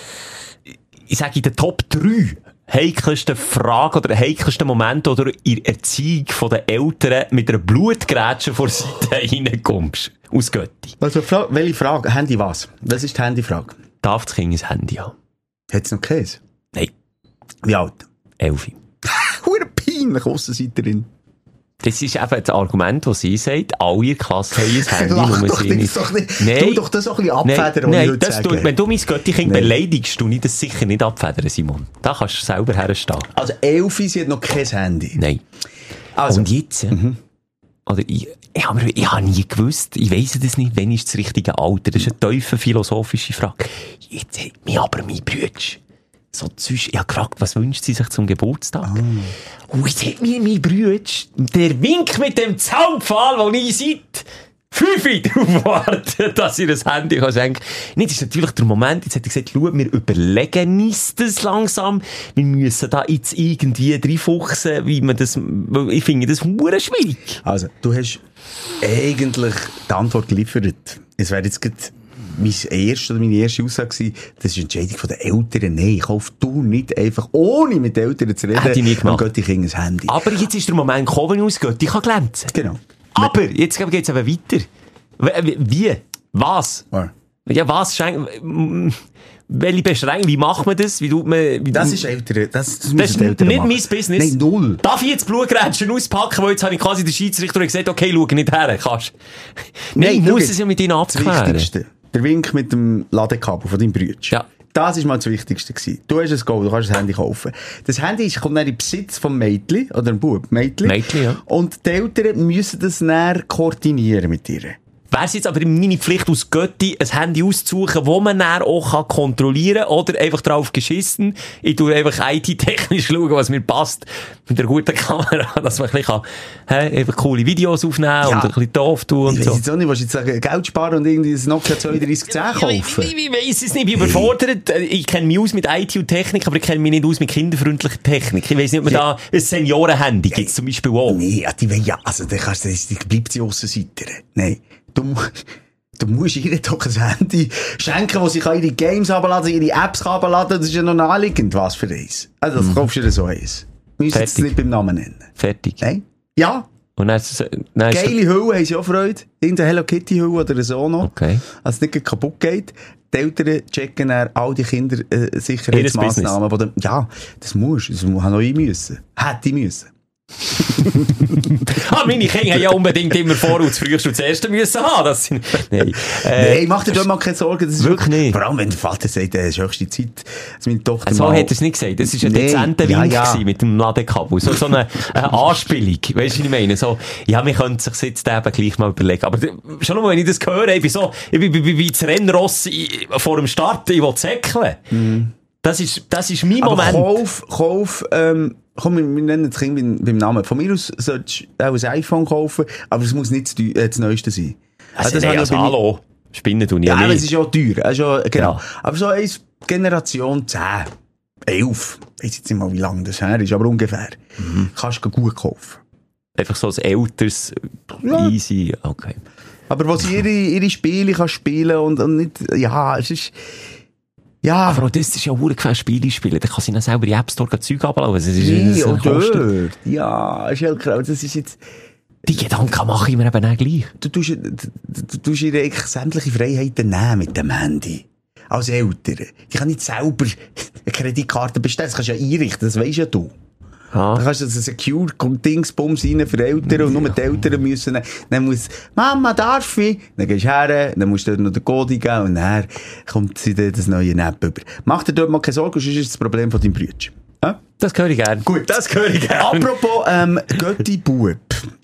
ich sage in den Top drei heikelsten Fragen oder heikelsten Momente oder in der Erziehung der Eltern mit einer Blutgrätsche vor der Seite reinkommst. Aus Götti. Also, welche Frage? Handy was? Was ist die Handyfrage? Darf das Kind ein Handy haben? Hat es noch Käse? Nein. Wie alt? Elfi. Hure peinlich, Aussenseiterin. Das ist eben das Argument, das sie sagt, alle in der Klasse haben ein Handy. Lach nur doch sie nicht. Doch nicht. Nein. Tu doch das auch ein bisschen abfedern, nein, was nein, das tut, wenn du mein Götti-Kind beleidigst, du nicht das sicher nicht abfedern, Simon. Da kannst du selber herstehen. Also Elfi, sie hat noch kein Handy? Nein. Also. Und jetzt... Mhm. Oder ich, ich habe ich hab nie gewusst, ich weiss das nicht, wann ist das richtige Alter. Das ist eine tiefe philosophische Frage. Jetzt hat mich aber mein Bruder so zwischen, ich habe gefragt, was wünscht sie sich zum Geburtstag? Oh. Und jetzt hat mir mein Bruder, der Wink mit dem Zaunpfahl, wo ich seit fünf darauf warte, dass ich das Handy kann schenken kann. Nicht, das ist natürlich der Moment, jetzt hat er gesagt, schau, wir überlegen uns das langsam. Wir müssen da jetzt irgendwie reinfuchsen, wie man das, ich finde das verdammt schwierig. Also, du hast eigentlich die Antwort geliefert. Es wäre jetzt gerade mein erste oder meine erste Aussage gewesen, das ist eine Entscheidung von den Eltern. Nein, kauf du nicht einfach, ohne mit den Eltern zu reden, hätte ich nicht gemacht. Dann geht dich ein Handy. Aber jetzt ist der Moment gekommen, wenn ich aus Götti kann glänzen. Genau. Aber, jetzt geht es eben weiter. Wie? Was? Ja, ja was schenken? Welche Beschränkung? Wie macht man das? Wie tut man, wie das ist Eltern, das, das, das ist nicht machen. mein Business. Nein, null. Darf ich jetzt Blutgrätschen auspacken, weil jetzt habe ich quasi den Schiedsrichter gesagt, okay, schau nicht her, kannst. Nein, ich muss es ja mit ihnen abklären. Das Wichtigste. Der Wink mit dem Ladekabel von deinem Bruder. Ja. Das war mal das Wichtigste gewesen. Du hast ein Go, du kannst das Handy kaufen. Das Handy ist, kommt dann in Besitz vom Mädchen, oder einem Bub, Mädchen. Mädchen, ja. Und die Eltern müssen das dann koordinieren mit ihr. Wäre es jetzt aber meine Pflicht aus Götti, ein Handy auszusuchen, wo man dann auch kontrollieren kann, oder einfach drauf geschissen, ich tue einfach I T-technisch schauen, was mir passt, mit einer guten Kamera, dass man ein bisschen, hä, einfach coole Videos aufnehmen ja. und ein bisschen doof tun und ich so. Ich weiss jetzt auch nicht, willst du jetzt sagen, Geld sparen und irgendwie ein Nokia zwei drei zehn kaufen? Ich, ich, ich weiss es nicht, ich bin überfordert. Ich kenne mich aus mit I T und Technik, aber ich kenne mich nicht aus mit kinderfreundlicher Technik. Ich weiss nicht, ob man ja. da ein Senioren-Handy gibt, zum Beispiel auch. Nee, die wollen ja, also, da kannst du, die bleibt sie Aussenseiter. Nein. Du, du musst ihr doch ein Handy schenken, wo sie ihre Games abladen, ihre Apps abladen. Das ist ja noch naheliegend, was für eins. Also, das mhm. kaufst du dir so eins. Wir müssen es nicht beim Namen nennen. Fertig. Nein? Ja. Und dann, dann geile Hülle haben sie auch Freude. Irgendeine Hello Kitty Hülle oder so noch. Okay. Als es nicht kaputt geht. Die Eltern checken dann all die Kinder, äh, Sicherheitsmaßnahmen. Ja, das musst du. Das muss auch ich müssen. Hätte ich müssen. ah, meine Kinder haben ja unbedingt immer vor und das früheste und das erste müssen haben. Das sind, nein. Äh, Nein, mach dir doch mal keine Sorgen. Das ist wirklich nicht. Vor allem, wenn der Vater sagt, es ist höchste Zeit, dass meine Tochter so mal... hat er es nicht gesagt. Das war ein Nee, dezenter ja, Wink ja. gewesen mit dem Ladekabel. So, so eine, eine Anspielung. Weißt du, was ich meine? So, ja, wir könnten sich jetzt eben gleich mal überlegen. Aber schon nur, wenn ich das höre, ich bin so, ich bin wie, wie das Rennross ich- vor dem Start, ich will säckeln. Mhm. Das ist, das ist mein Aber Moment. kauf, kauf, ähm, komm, wir, wir nennen das Kind beim, beim Namen. Von mir aus solltest du auch ein iPhone kaufen, aber es muss nicht das, teu- äh, das Neueste sein. Also, das nee, habe ich also bei mir- hallo. Spinnen tun Ja, ja aber nicht. es ist ja teuer. Es ist ja, genau. Ja. Aber so eins Generation zehn, elf, ich weiß jetzt nicht mal, wie lange das her ist, aber ungefähr. Mhm. Kannst du gut kaufen. Einfach so ein älteres, Ja. easy, okay. Aber wo sie ihre, ihre Spiele kann spielen und, und nicht, ja, es ist, ja. Aber auch das ist ja auch gefährlich Spiele spielen. Da kann sie dann selber die App Store Zeug abladen. Das ist, Nee, das und kostet. dort. Ja, ist ja krass. Das ist jetzt, Die Gedanken mache ich mir eben auch gleich. du tust, du, du tust ihr eigentlich sämtliche Freiheiten nehmen mit dem Handy. Als Eltern. Die kann nicht selber eine Kreditkarte bestellen. Das kannst du ja einrichten, das weisst ja du. Ja. Da kannst du so ein Secure-Dingsbums rein für Eltern und nur die Eltern müssen, dann, dann muss, Mama, darf ich? Dann gehst du her, dann musst du dort noch den Code geben und dann kommt sie dir das neue App über. Mach dir dort mal keine Sorgen, sonst ist es das Problem von deinem Bruder. Ja? Das höre ich gerne. Gut. Das höre ich gerne. Apropos, ähm, Götti-Bub.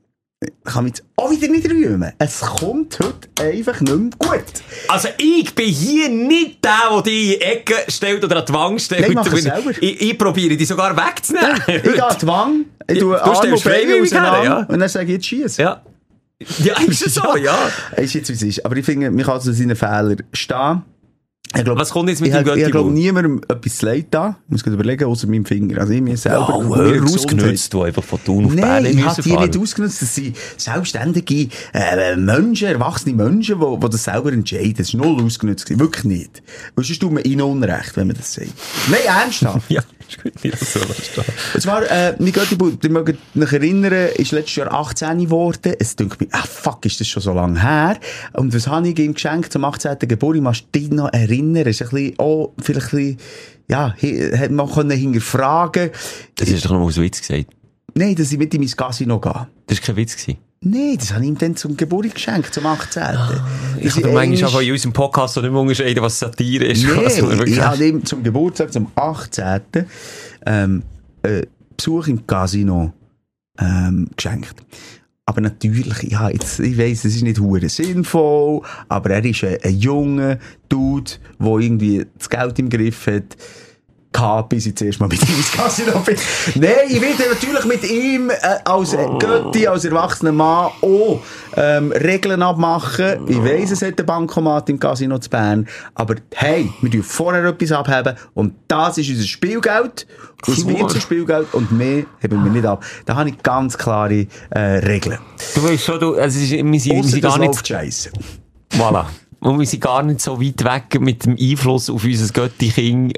Ich kann mich jetzt auch wieder nicht rühmen. Es kommt heute einfach nicht mehr gut. Also ich bin hier nicht der, der dich in die Ecke stellt oder an die Wand stellt. Nein, mach es selber. Ich, ich probiere die sogar wegzunehmen. Ich gehe an die Wange, ich tue Du Arm stellst und Beine freiwillig her, auseinander ja. und dann sage ich, jetzt schießen. Ja. Ja, ist es so, ja. Ist jetzt, wie es ist. Aber ich finde, man kann zu seinen Fehlern stehen. Ich glaub, Was kommt jetzt mit ich dem hab- Ich Götti-Bub? glaube, niemandem etwas zu leid da. Ich muss gerade überlegen, außer meinem Finger. Also ich mir selber. Ja, und hör meiner ausgenutzt, die einfach von Thun auf Bern Nein, ich müssen habe die fahren. nicht ausgenutzt. Das sind selbstständige äh, Menschen, erwachsene Menschen, die, die das selber entscheiden. Das ist null ausgenutzt. Wirklich nicht. Weil sonst tut man ihnen Unrecht, wenn man das sagt. Nein, ernsthaft. Ja, ist gut, nicht so verstehen. Und zwar, äh, mein Götti-Bub, ihr mögt euch erinnern, ist letztes Jahr achtzehn geworden. Es denkt mir, ah, fuck, ist das schon so lange her? Und was habe ich ihm geschenkt zum achtzehnten Geburtstag? Machst du dich noch erinnern? Ist ein bisschen, oh, vielleicht ein bisschen, ja, hätte man können hinterfragen. Das ist doch noch mal so Witz gesagt. Nein, dass ich mit ihm ins Casino gehe. Das war kein Witz gewesen. Nein, das habe ich ihm dann zum Geburtstag geschenkt, zum achtzehnten Ich habe manchmal auch in unserem Podcast so nicht mehr unterscheiden, was Satire ist. Nein, Was man wirklich ich sagt. habe ihm zum Geburtstag, zum achtzehnten Ähm, äh, Besuch im Casino ähm, geschenkt. Aber natürlich, ja, jetzt, ich weiss, es ist nicht hure sinnvoll, aber er ist ein, ein junger Dude, der irgendwie das Geld im Griff hat. Gehabt, bis ich zuerst mal mit ihm ins Casino bin. Nein, ich will natürlich mit ihm äh, als äh, Götti, als erwachsener Mann auch ähm, Regeln abmachen. Ich weiss, es hat ein Bankomat im Casino zu Bern, aber hey, wir dürfen vorher etwas abheben und das ist unser Spielgeld. Es wird unser Spielgeld und mehr heben wir nicht ab. Da habe ich ganz klare äh, Regeln. Du weißt schon, du, also es ist, wir sind, wir Ausser sind das gar nicht, läuft scheisse. voilà. Und wir sind gar nicht so weit weg mit dem Einfluss auf unser Götti-Kind,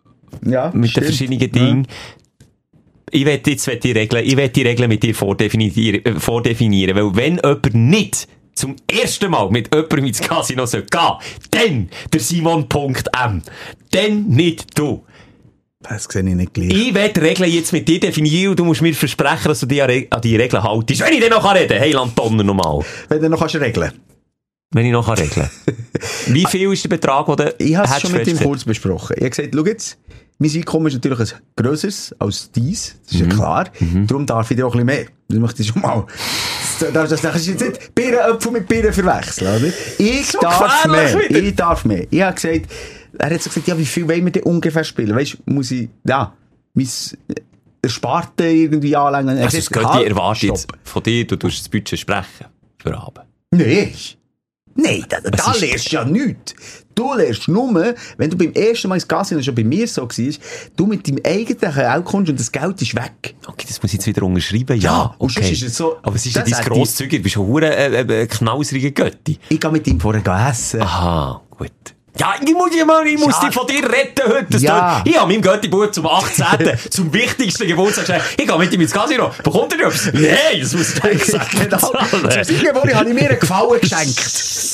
Ja, mit stimmt. den verschiedenen Dingen. Ich werde jetzt die Regeln, ich werde die Regeln mit dir vordefinieren, äh, vordefinieren, weil wenn jemand nicht zum ersten Mal mit jemandem ins Casino soll gehen, dann der Simon.m. Dann nicht du. Das sehe ich nicht gleich. Ich werde die Regeln jetzt mit dir definieren und du musst mir versprechen, dass du dich an, Re- an die Regeln haltest. Wenn ich dann noch reden kann, hey Lantonner nochmal. Wenn du noch kannst regeln. Wenn ich noch regeln kann. Wie viel ist der Betrag, den du Ich habe es hättest schon mit ihm festgesetzt? kurz besprochen. Ich habe gesagt, schau jetzt, mein Einkommen ist natürlich ein grösseres als dies. Das ist ja klar. Darum darf ich dir auch ein bisschen mehr. Das möchte ich schon mal. Das, das, das, das ist jetzt nicht Birnenäpfel mit Birnen verwechseln, oder? Ich So darf gefährlich mehr. wieder. Ich darf mehr. Ich habe gesagt, er hat so gesagt, ja, wie viel wollen wir denn ungefähr spielen? Weißt du, muss ich, ja, mein Ersparte irgendwie anlängen. Er hat Also, das gesagt, Götti halt, erwartet jetzt stopp. von dir, du tust das Budget sprechen. Für Abend. Nein. Nein, da, da ist- lernst du ja nichts. Du lernst nur, wenn du beim ersten Mal ins Casino, schon bei mir so warst, du mit deinem eigenen Geld kommst und das Geld ist weg. Okay, das muss ich jetzt wieder unterschreiben. Ja, Ja, und okay. sonst ist es so- Aber es ist ja das dein hätte Grosszügig, du bist ein hure äh, äh, knausriger Götti. Ich gehe mit ihm vorher essen. Aha, gut. Ja, ich muss, ich muss, ich muss Ja. dich von dir retten heute. Das Ja. tut- Ich habe meinem Götti-Bub zum achtzehnten zum wichtigsten Geburtstag gesagt, ich gehe mit ihm ins Casino. Bekommt er etwas? Nein, das muss ich dir sagen. Genau. Zu seinem Geburtstag habe ich mir einen Gefallen geschenkt.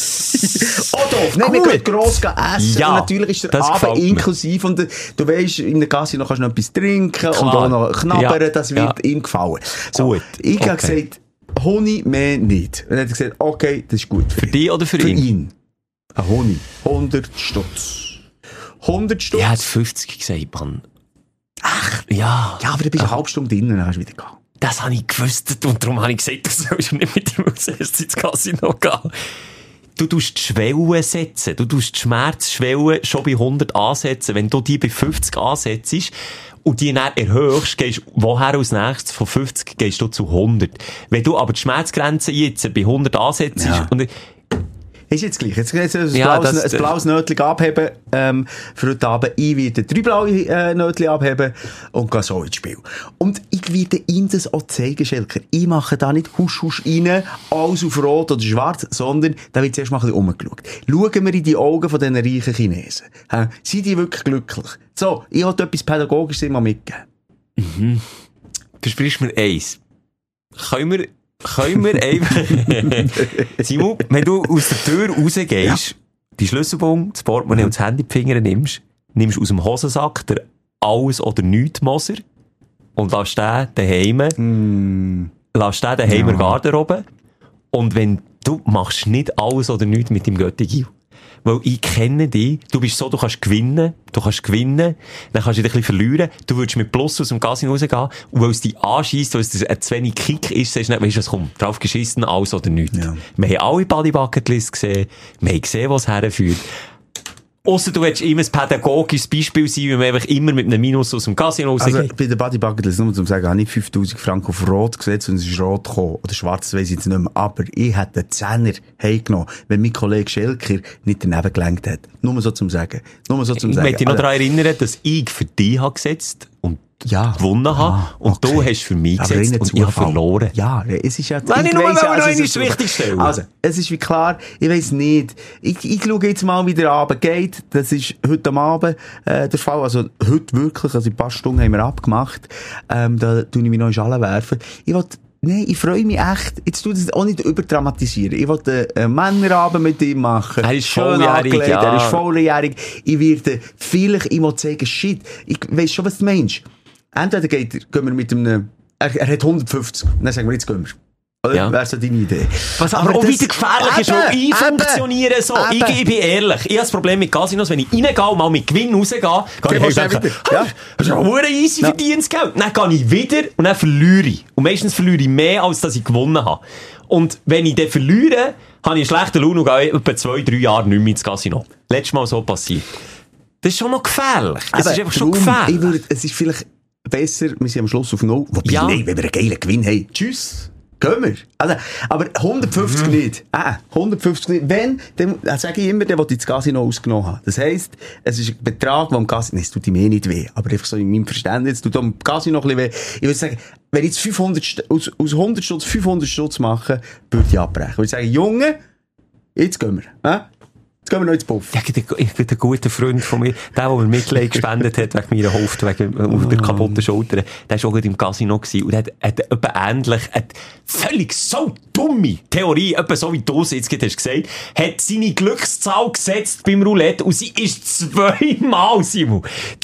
Oh doch, nein, wir gehen gross essen. Ja, und natürlich ist der das gefällt Abend mir. inklusiv. Und äh, du weisst, in der Casino kannst du noch etwas trinken Klar. und auch noch knabbern. Ja. Das wird Ja. ihm gefallen. So, Gut, ich habe okay. gesagt, Honig mehr nicht. Und dann hat er gesagt, okay, das ist gut. Für dich oder für, Für ihn? ihn. Ein Honig. hundert Stutz. hundert Stutz. Ich hätte fünfzig gesagt, Mann. Ach, ja. Ja, aber du bist eine halbe Stunde drinnen, dann hast du wieder gegangen. Das habe ich gewusst und darum habe ich gesagt, du sollst nicht mit ihm als erstes ins Casino gehen. Du tust die Schwelle setzen. Du tust die Schmerzschwelle schon bei hundert ansetzen. Wenn du die bei fünfzig ansetzt und die dann erhöhst, gehst woher als nächstes? Von fünfzig gehst du zu hundert. Wenn du aber die Schmerzgrenze jetzt bei hundert ansetzt Ja. und Ist jetzt gleich. Jetzt jetzt ein Ja, blaues, das- ein blaues Nötchen abheben, ähm, für heute Abend. Ich werde drei blaue äh, Nötchen abheben und gehe so ins Spiel. Und ich werde ihm das auch zeigen, Schelker. Ich mache da nicht husch husch rein, alles auf rot oder schwarz, sondern da wird zuerst mal ein bisschen umgeschaut. Schauen wir in die Augen von diesen reichen Chinesen. Hä? Sind die wirklich glücklich? So, ich wollte etwas Pädagogisches immer mitgeben. du sprichst mir eins. Können wir, können wir einfach, Simon, wenn du aus der Tür rausgehst, die Schlüsselbund, das Portemonnaie und das Handy in die Finger nimmst, nimmst aus dem Hosensack der Alles- oder Nichts-Moser und lässt den daheim, Mm. lässt den daheim in der Garderobe. Und wenn du machst nicht alles oder nichts mit dem Götti-Gil. Weil ich kenne dich, du bist so, du kannst gewinnen, du kannst gewinnen, dann kannst du dich ein bisschen verlieren, du würdest mit Plus aus dem Casino rausgehen, und weil es dich anscheisst, weil es ein zu wenig Kick ist, sagst du nicht, weißt du was, komm, drauf geschissen, alles oder nichts. Ja. Wir haben alle Body Bucket List gesehen, wir haben gesehen, wo es herführt. Ausser du willst immer ein pädagogisches Beispiel sein, wie man einfach immer mit einem Minus aus dem Casino rausgeht. Also, bei der Body Bucket List, nur um zu sagen, habe ich fünftausend Franken auf Rot gesetzt und es ist rot gekommen. Oder schwarz, das weiss ich jetzt nicht mehr. Aber ich hätte einen Zehner heimgenommen, wenn mein Kollege Schelker nicht daneben gelenkt hat. Nur so zum Sagen. Nur so zum Ich Sagen. möchte dich noch Also, daran erinnern, dass ich für dich habe gesetzt und ja. gewonnen habe, Ah, und okay. du hast für mich Aber gesetzt rein und ich habe Zufall. verloren. Ja, es ist ja... Nein, ich nur weiss mal ja, noch es ist einmal ein richtig stellen. Also, es ist wie klar, ich weiss nicht. Ich, ich schaue jetzt mal, wie der Abend geht. Das ist heute am Abend äh, der Fall. Also heute wirklich, also in ein paar Stunden haben wir abgemacht. Ähm, da tue ich mich noch in Schale werfen. Ich will... Nein, ich freue mich echt. Jetzt tu das auch nicht überdramatisieren. Ich wollte einen Männerabend mit ihm machen. Er ist Schön volljährig, angelegt, ja. Er ist volljährig. Ich werde vielleicht, ich will sagen, shit, ich weiss schon, was du meinst. Entweder geht er, gehen wir mit einem, er, er hat hundertfünfzig. Und dann sagen wir, jetzt gehen wir. Oder? Ja. Wäre so deine Idee. Was aber, aber auch das- wieder gefährlich ist, weil Eben, ich funktioniere so. Ich, eben. ich bin ehrlich. Ich habe das Problem mit Casinos, wenn ich reingehe und mal mit Gewinn rausgehe, gehe Geh ich mal und schnell denke, wieder. Ja. das ist ein verdammt easy Ja. verdientes Geld. Dann gehe ich wieder und dann verliere ich. Und meistens verliere ich mehr, als dass ich gewonnen habe. Und wenn ich dann verliere, habe ich einen schlechten Lohn und gehe etwa zwei, drei Jahre nicht mehr ins Casino. Letztes Mal so passiert. Das ist schon noch gefährlich. Es Aber ist einfach schon darum, gefährlich. Ich würde, es ist vielleicht besser, wir sind am Schluss auf Null. Wobei, Ja. nein, wenn wir einen geilen Gewinn haben, tschüss. Gehen wir. Also, aber hundertfünfzig Mhm. nicht. Ah, hundertfünfzig nicht. Wenn, dann, dann sage ich immer, der will ich das Casino ausgenommen haben. Das heisst, es ist ein Betrag, der am Casino, nein, es tut ihm eh nicht weh. Aber einfach so in meinem Verständnis, es tut am Casino noch ein bisschen weh. Ich würde sagen, wenn ich jetzt fünfhundert, St- aus, aus hundert Stutz fünfhundert Stutz mache, würde ich abbrechen. Ich würde sagen, Junge, jetzt gehen wir. Äh? Jetzt gehen wir noch ins Puff. Ja, ich bin ein guter Freund von mir, der, der mir Mitleid gespendet hat wegen meiner Hälfte, wegen äh, der kaputten Schulter, der war auch gerade im Casino gewesen und hat, hat etwa ähnlich, hat völlig so dumme Theorie, etwa so wie du es jetzt gerade hast gesagt, hat seine Glückszahl gesetzt beim Roulette und sie ist zweimal, Simon,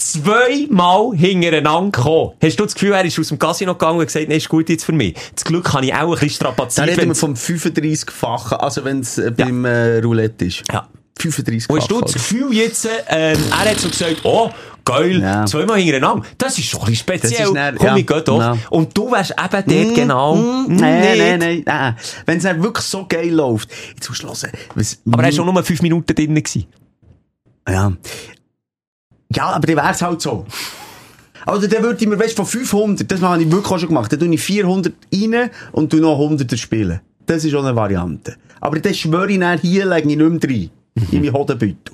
zweimal hintereinander gekommen. Hast du das Gefühl, er ist aus dem Casino gegangen und gesagt, nee, ist gut jetzt für mich? Das Glück kann ich auch ein bisschen Da strapazieren. reden wir wenn's- vom fünfunddreißig-fachen, also wenn es äh, beim äh, Roulette ist. Ja. fünfunddreißig-fachen. Und hast du das Gefühl jetzt, ähm, er hat so gesagt, oh, geil, Ja. zweimal hintereinander. Das ist schon ein bisschen speziell. Das ist dann- Komm, ja. ich geh doch. Ja. Und du wärst eben dort genau. Mm, mm, nein, nicht. nein, nein, nein. Wenn es dann wirklich so geil läuft. Jetzt musst du hören. Was, Aber er war schon nur fünf Minuten drin gewesen. Ja. Ja, aber dann wär's halt so. Also, dann würde ich mir, weißt, von fünfhundert, das habe ich wirklich auch schon gemacht, dann tue ich vierhundert rein und tue noch hundert spielen. Das ist auch eine Variante. Aber dann schwöre ich dann, hier lege ich nicht mehr rein. In meinen Hodenbeutel.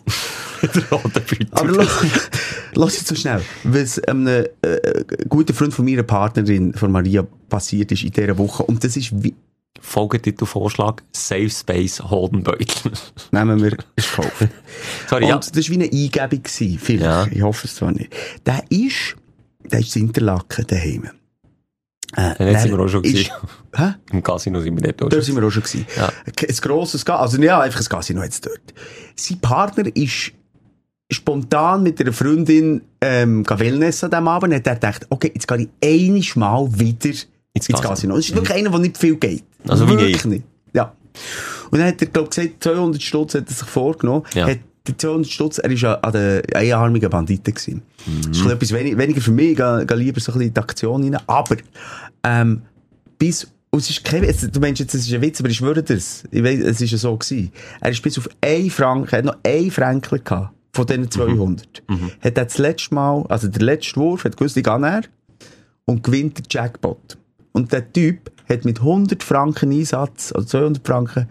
Aber los, los jetzt so schnell. Was einem äh, guten Freund von meiner Partnerin, von Maria, passiert ist in dieser Woche. Und das ist wie, Folgetitel-Vorschlag, Safe Space Hodenbeutel. nehmen wir, ist gekauft. Sorry, Und ja. das war wie eine Eingebung gewesen, vielleicht. Ja. Ich hoffe es zwar nicht. Der ist, der ist in Interlaken daheim. Äh, dann sind wir auch schon gewesen. Hä? Im Casino sind wir dort auch Dort sind wir auch schon gewesen. Ja. Ein grosses Casino, also ja, einfach ein Casino jetzt dort. Sein Partner ist spontan mit einer Freundin ähm, Wellness an diesem Abend, hat er gedacht, okay, jetzt gehe ich einiges Mal wieder ins, ins Casino. Casino. Das ist wirklich mhm. einer, der nicht viel geht. Also wirklich wie ich. nicht. Ja. Und dann hat er, glaube ich, gesagt, zweihundert Stutz hat er sich vorgenommen. Ja. Hat die zweihundert Stutz, er war an den einarmigen Banditen gewesen. Mhm. Das ist etwas wenig, weniger für mich, ich gehe, gehe lieber so ein bisschen in die Aktion rein. Aber, ähm, bis, und es ist kein, jetzt, du meinst jetzt, es ist ein Witz, aber ich schwöre das. Ich weiss, es ist ja so gewesen. Er ist bis auf einen Franken, er hat noch einen Franken gehabt. Von diesen zweihundert. Mhm. Hat er das letzte Mal, also der letzte Wurf, hat gewusst, ich gehe näher und gewinnt den Jackpot. Und der Typ hat mit hundert Franken Einsatz, also zweihundert Franken,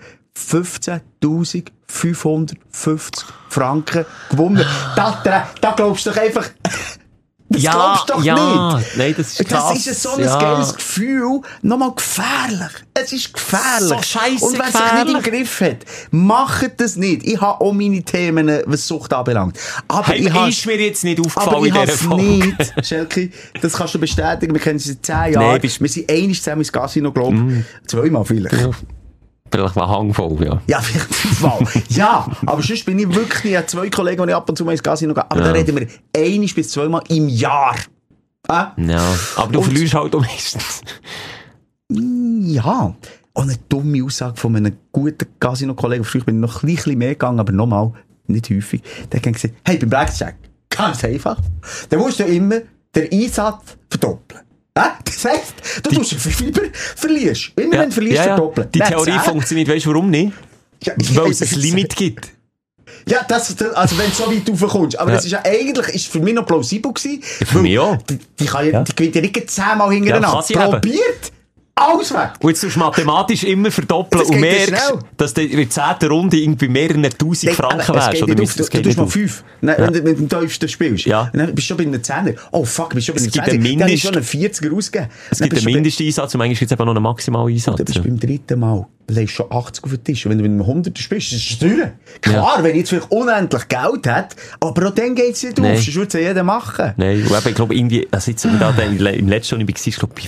fünfzehntausendfünfhundertfünfzig Franken gewonnen. Da, da, da glaubst du doch einfach, das ja, glaubst du doch ja. nicht. Nein, das ist krass. Das ist so ein ja. geiles Gefühl. Nochmal gefährlich. Es ist gefährlich. So scheisse Und wer gefährlich. sich nicht im Griff hat, macht das nicht. Ich habe auch meine Themen, was Sucht anbelangt. Aber hey, ich habe, ist mir jetzt nicht aufgefallen aber ich in dieser Folge. nicht, Schelke, das kannst du bestätigen. Wir kennen sie seit zehn Jahren. Nee, bist... Wir sind einmal zusammen ins Casino, glaube ich. Mm. Zweimal vielleicht. Ja. Vielleicht mal hangvoll, ja. Ja, vielleicht fünfmal. Ja, aber sonst bin ich wirklich nicht. Ich habe zwei Kollegen, die ich ab und zu mal ins Casino gehe. Aber ja. da reden wir einmal bis zweimal im Jahr. Äh? Ja, aber du und, verlierst halt auch meistens. Ja. Und eine dumme Aussage von einem guten Casino-Kollegen. Früher bin ich noch ein bisschen mehr gegangen, aber nochmal, nicht häufig. Der hat gesagt, hey, beim Blackjack, ganz einfach. Da musst du immer den Einsatz verdoppeln. Äh? Das heisst, du tust den Fieber, verlierst. Immer ja. wenn du verlierst, ja, ja. verdoppeln. Die That's Theorie it. funktioniert, weißt du warum nicht? Ja, weil es ein Limit gibt. Ja, das, also wenn du so weit raufkommst. Aber ja. das ist ja eigentlich, ist für mich noch plausibel gewesen. Ja, für mich auch. Die, die, kann ja, ja. die gewinnt ja nicht zehnmal hintereinander. Ja, probiert, alles weg. Und jetzt tust du mathematisch immer verdoppeln das und merkst, schnell. dass du in der zehnten Runde irgendwie mehreren tausend Franken wärst. Oder nicht auf, du tust mal fünf. Nein, ja. Wenn du mit dem tiefsten spielst. Ja. Dann bist du schon bei einem Zehner. Oh fuck, bist du schon bei einem Zehner. Dann Mindest... hast du schon einen vierziger ausgegeben. Es gibt einen Mindesteinsatz und manchmal gibt es eben noch einen Maximaleinsatz. Du bist beim dritten Mal. Du legst schon achtzig auf den Tisch. Und wenn du mit einem hunderter spielst, ist es teuer. Klar, ja. Wenn ich jetzt vielleicht unendlich Geld hätte, aber auch dann geht es nicht auf. Sonst würde es ja jeder machen. Nein, und eben, ich glaube, irgendwie, also jetzt, da, im letzten, wo ich war, ich glaube,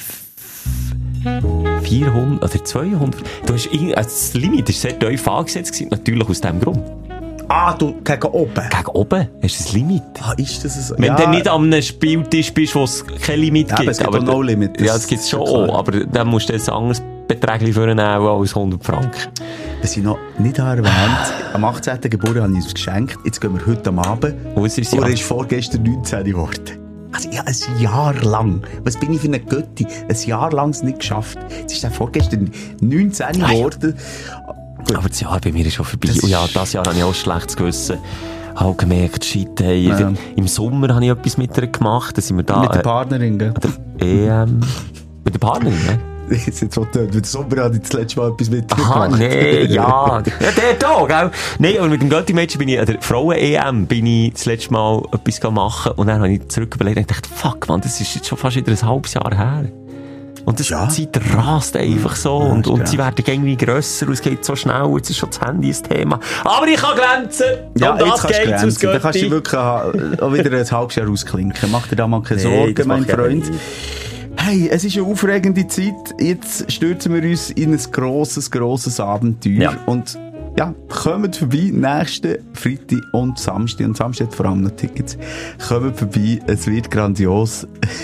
vierhundert oder zweihundert. Du hast irgendwie, also das Limit war sehr tief angesetzt gewesen, natürlich aus diesem Grund. Ah, du, gegen oben? Gegen oben hast du ein Limit. Ah, ist das so? Wenn ja. du nicht an einem Spieltisch bist, wo es kein Limit ja, gibt. Aber es gibt aber auch No Limit. Ja, das gibt es schon auch, aber dann musst du jetzt ein anderes Betrag vornehmen als hundert Franken. Was ich noch nicht erwähnt habe, am achtzehnten Geburtstag habe ich uns geschenkt. Jetzt gehen wir heute am Abend. Und es ist, und er ist vorgestern neunzehn geworden. Also, ja, ein Jahr lang. Was bin ich für eine Götti? Ein Jahr lang es nicht geschafft. Jetzt ist er vorgestern neunzehn geworden. Aber das Jahr bei mir ist schon vorbei. Und ja, das Jahr habe ich auch schlechtes Gewissen. Ich habe gemerkt, shit, hey, ja. Im Sommer habe ich etwas mit ihr gemacht. Da sind wir da, mit der Partnerin, gell? Der E M. Mit der Partnerin, ne? Jetzt jetzt so tönt. Mit dem Sommer habe ich das letzte Mal etwas mit dir Aha, gemacht. nee, ja. Ja, der da, gell? Nee, und mit dem Götti-Mädchen bin ich, an der Frauen-E M bin ich das letzte Mal etwas machen und dann habe ich zurück überlegt und dachte, fuck, man, das ist jetzt schon fast wieder ein halbes Jahr her. Und das, ja. die Zeit rast einfach so. Ja, und, und sie werden irgendwie grösser und es geht so schnell. Jetzt ist schon das Handy ein Thema. Aber ich kann glänzen. Ja, und das geht aus Götti. Da kannst du wirklich auch wieder ein halbes Jahr ausklinken. Mach dir da mal keine nee, Sorgen, mein Freund. Hey, es ist eine aufregende Zeit. Jetzt stürzen wir uns in ein grosses, grosses Abenteuer. Ja. Und ja, kommt vorbei, nächsten Freitag und Samstag. Und Samstag hat vor allem noch Tickets. Kommt vorbei, es wird grandios.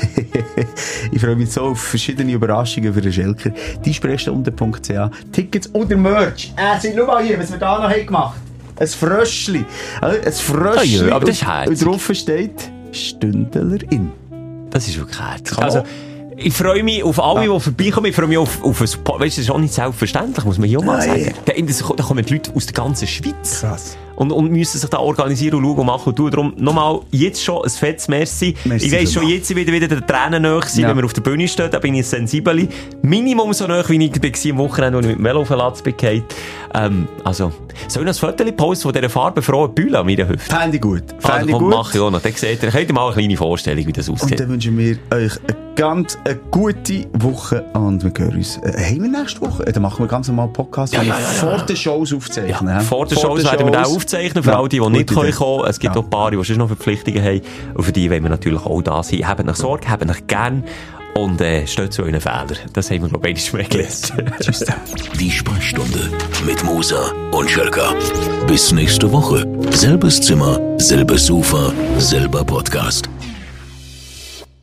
Ich freue mich so auf verschiedene Überraschungen für den Schelker. Die Sprechstunde punkt c h. Tickets oder Merch. Äh, sind nur mal hier, was wir da noch haben gemacht. Ein Fröschli. Ein Fröschli. Oh ja, aber das ist herzig. Und drauf steht Stündlerin. Das ist wirklich herzig. Also, ich freue mich auf alle, ja. die vorbeikommen. Ich freue mich auf, auf ein Support. Weißt du, das ist auch nicht selbstverständlich, muss man hier mal sagen. Da, da kommen die Leute aus der ganzen Schweiz. Krass. Und, und müssen sich da organisieren und schauen und machen und tun. Darum nochmal jetzt schon ein fettes Merci. Merci ich weiss schon jetzt wieder wieder der Tränen nahe sein, ja. wenn wir auf der Bühne stehen. Da bin ich sensibel. Minimum so nahe, wie ich war am Wochenende, als ich mit Melo auf den Latz bin. Ähm, also, soll ich noch ein Foto posten von dieser farbenfrohen Bühle an meiner Hüfte? Fände ich gut. Fände also, ich komm, gut. Mach ich auch noch. Dann seht ihr, könnt ihr mal eine kleine Vorstellung, wie das aussieht. Und dann wünschen wir euch eine ganz eine gute Woche und wir hören uns. Äh, haben wir nächste Woche? Äh, dann machen wir ganz normal einen Podcast, ja, ja, ja, ja. vor den Shows aufzeichnen. Ja, vor den Shows werden wir den auch aufzeichnen, für ja, all die, die nicht kommen können. Es gibt ja. auch ein paar, die schon noch Verpflichtungen haben. Und für die wollen wir natürlich auch da sein. Habt euch Sorge, habt euch gern. Und äh, steht zu euren Fehlern. Das haben wir, glaube ich, schon gelernt. Tschüss. Die Sprechstunde mit Musa und Schelka. Bis nächste Woche. Selbes Zimmer, selbes Sofa, selber Podcast.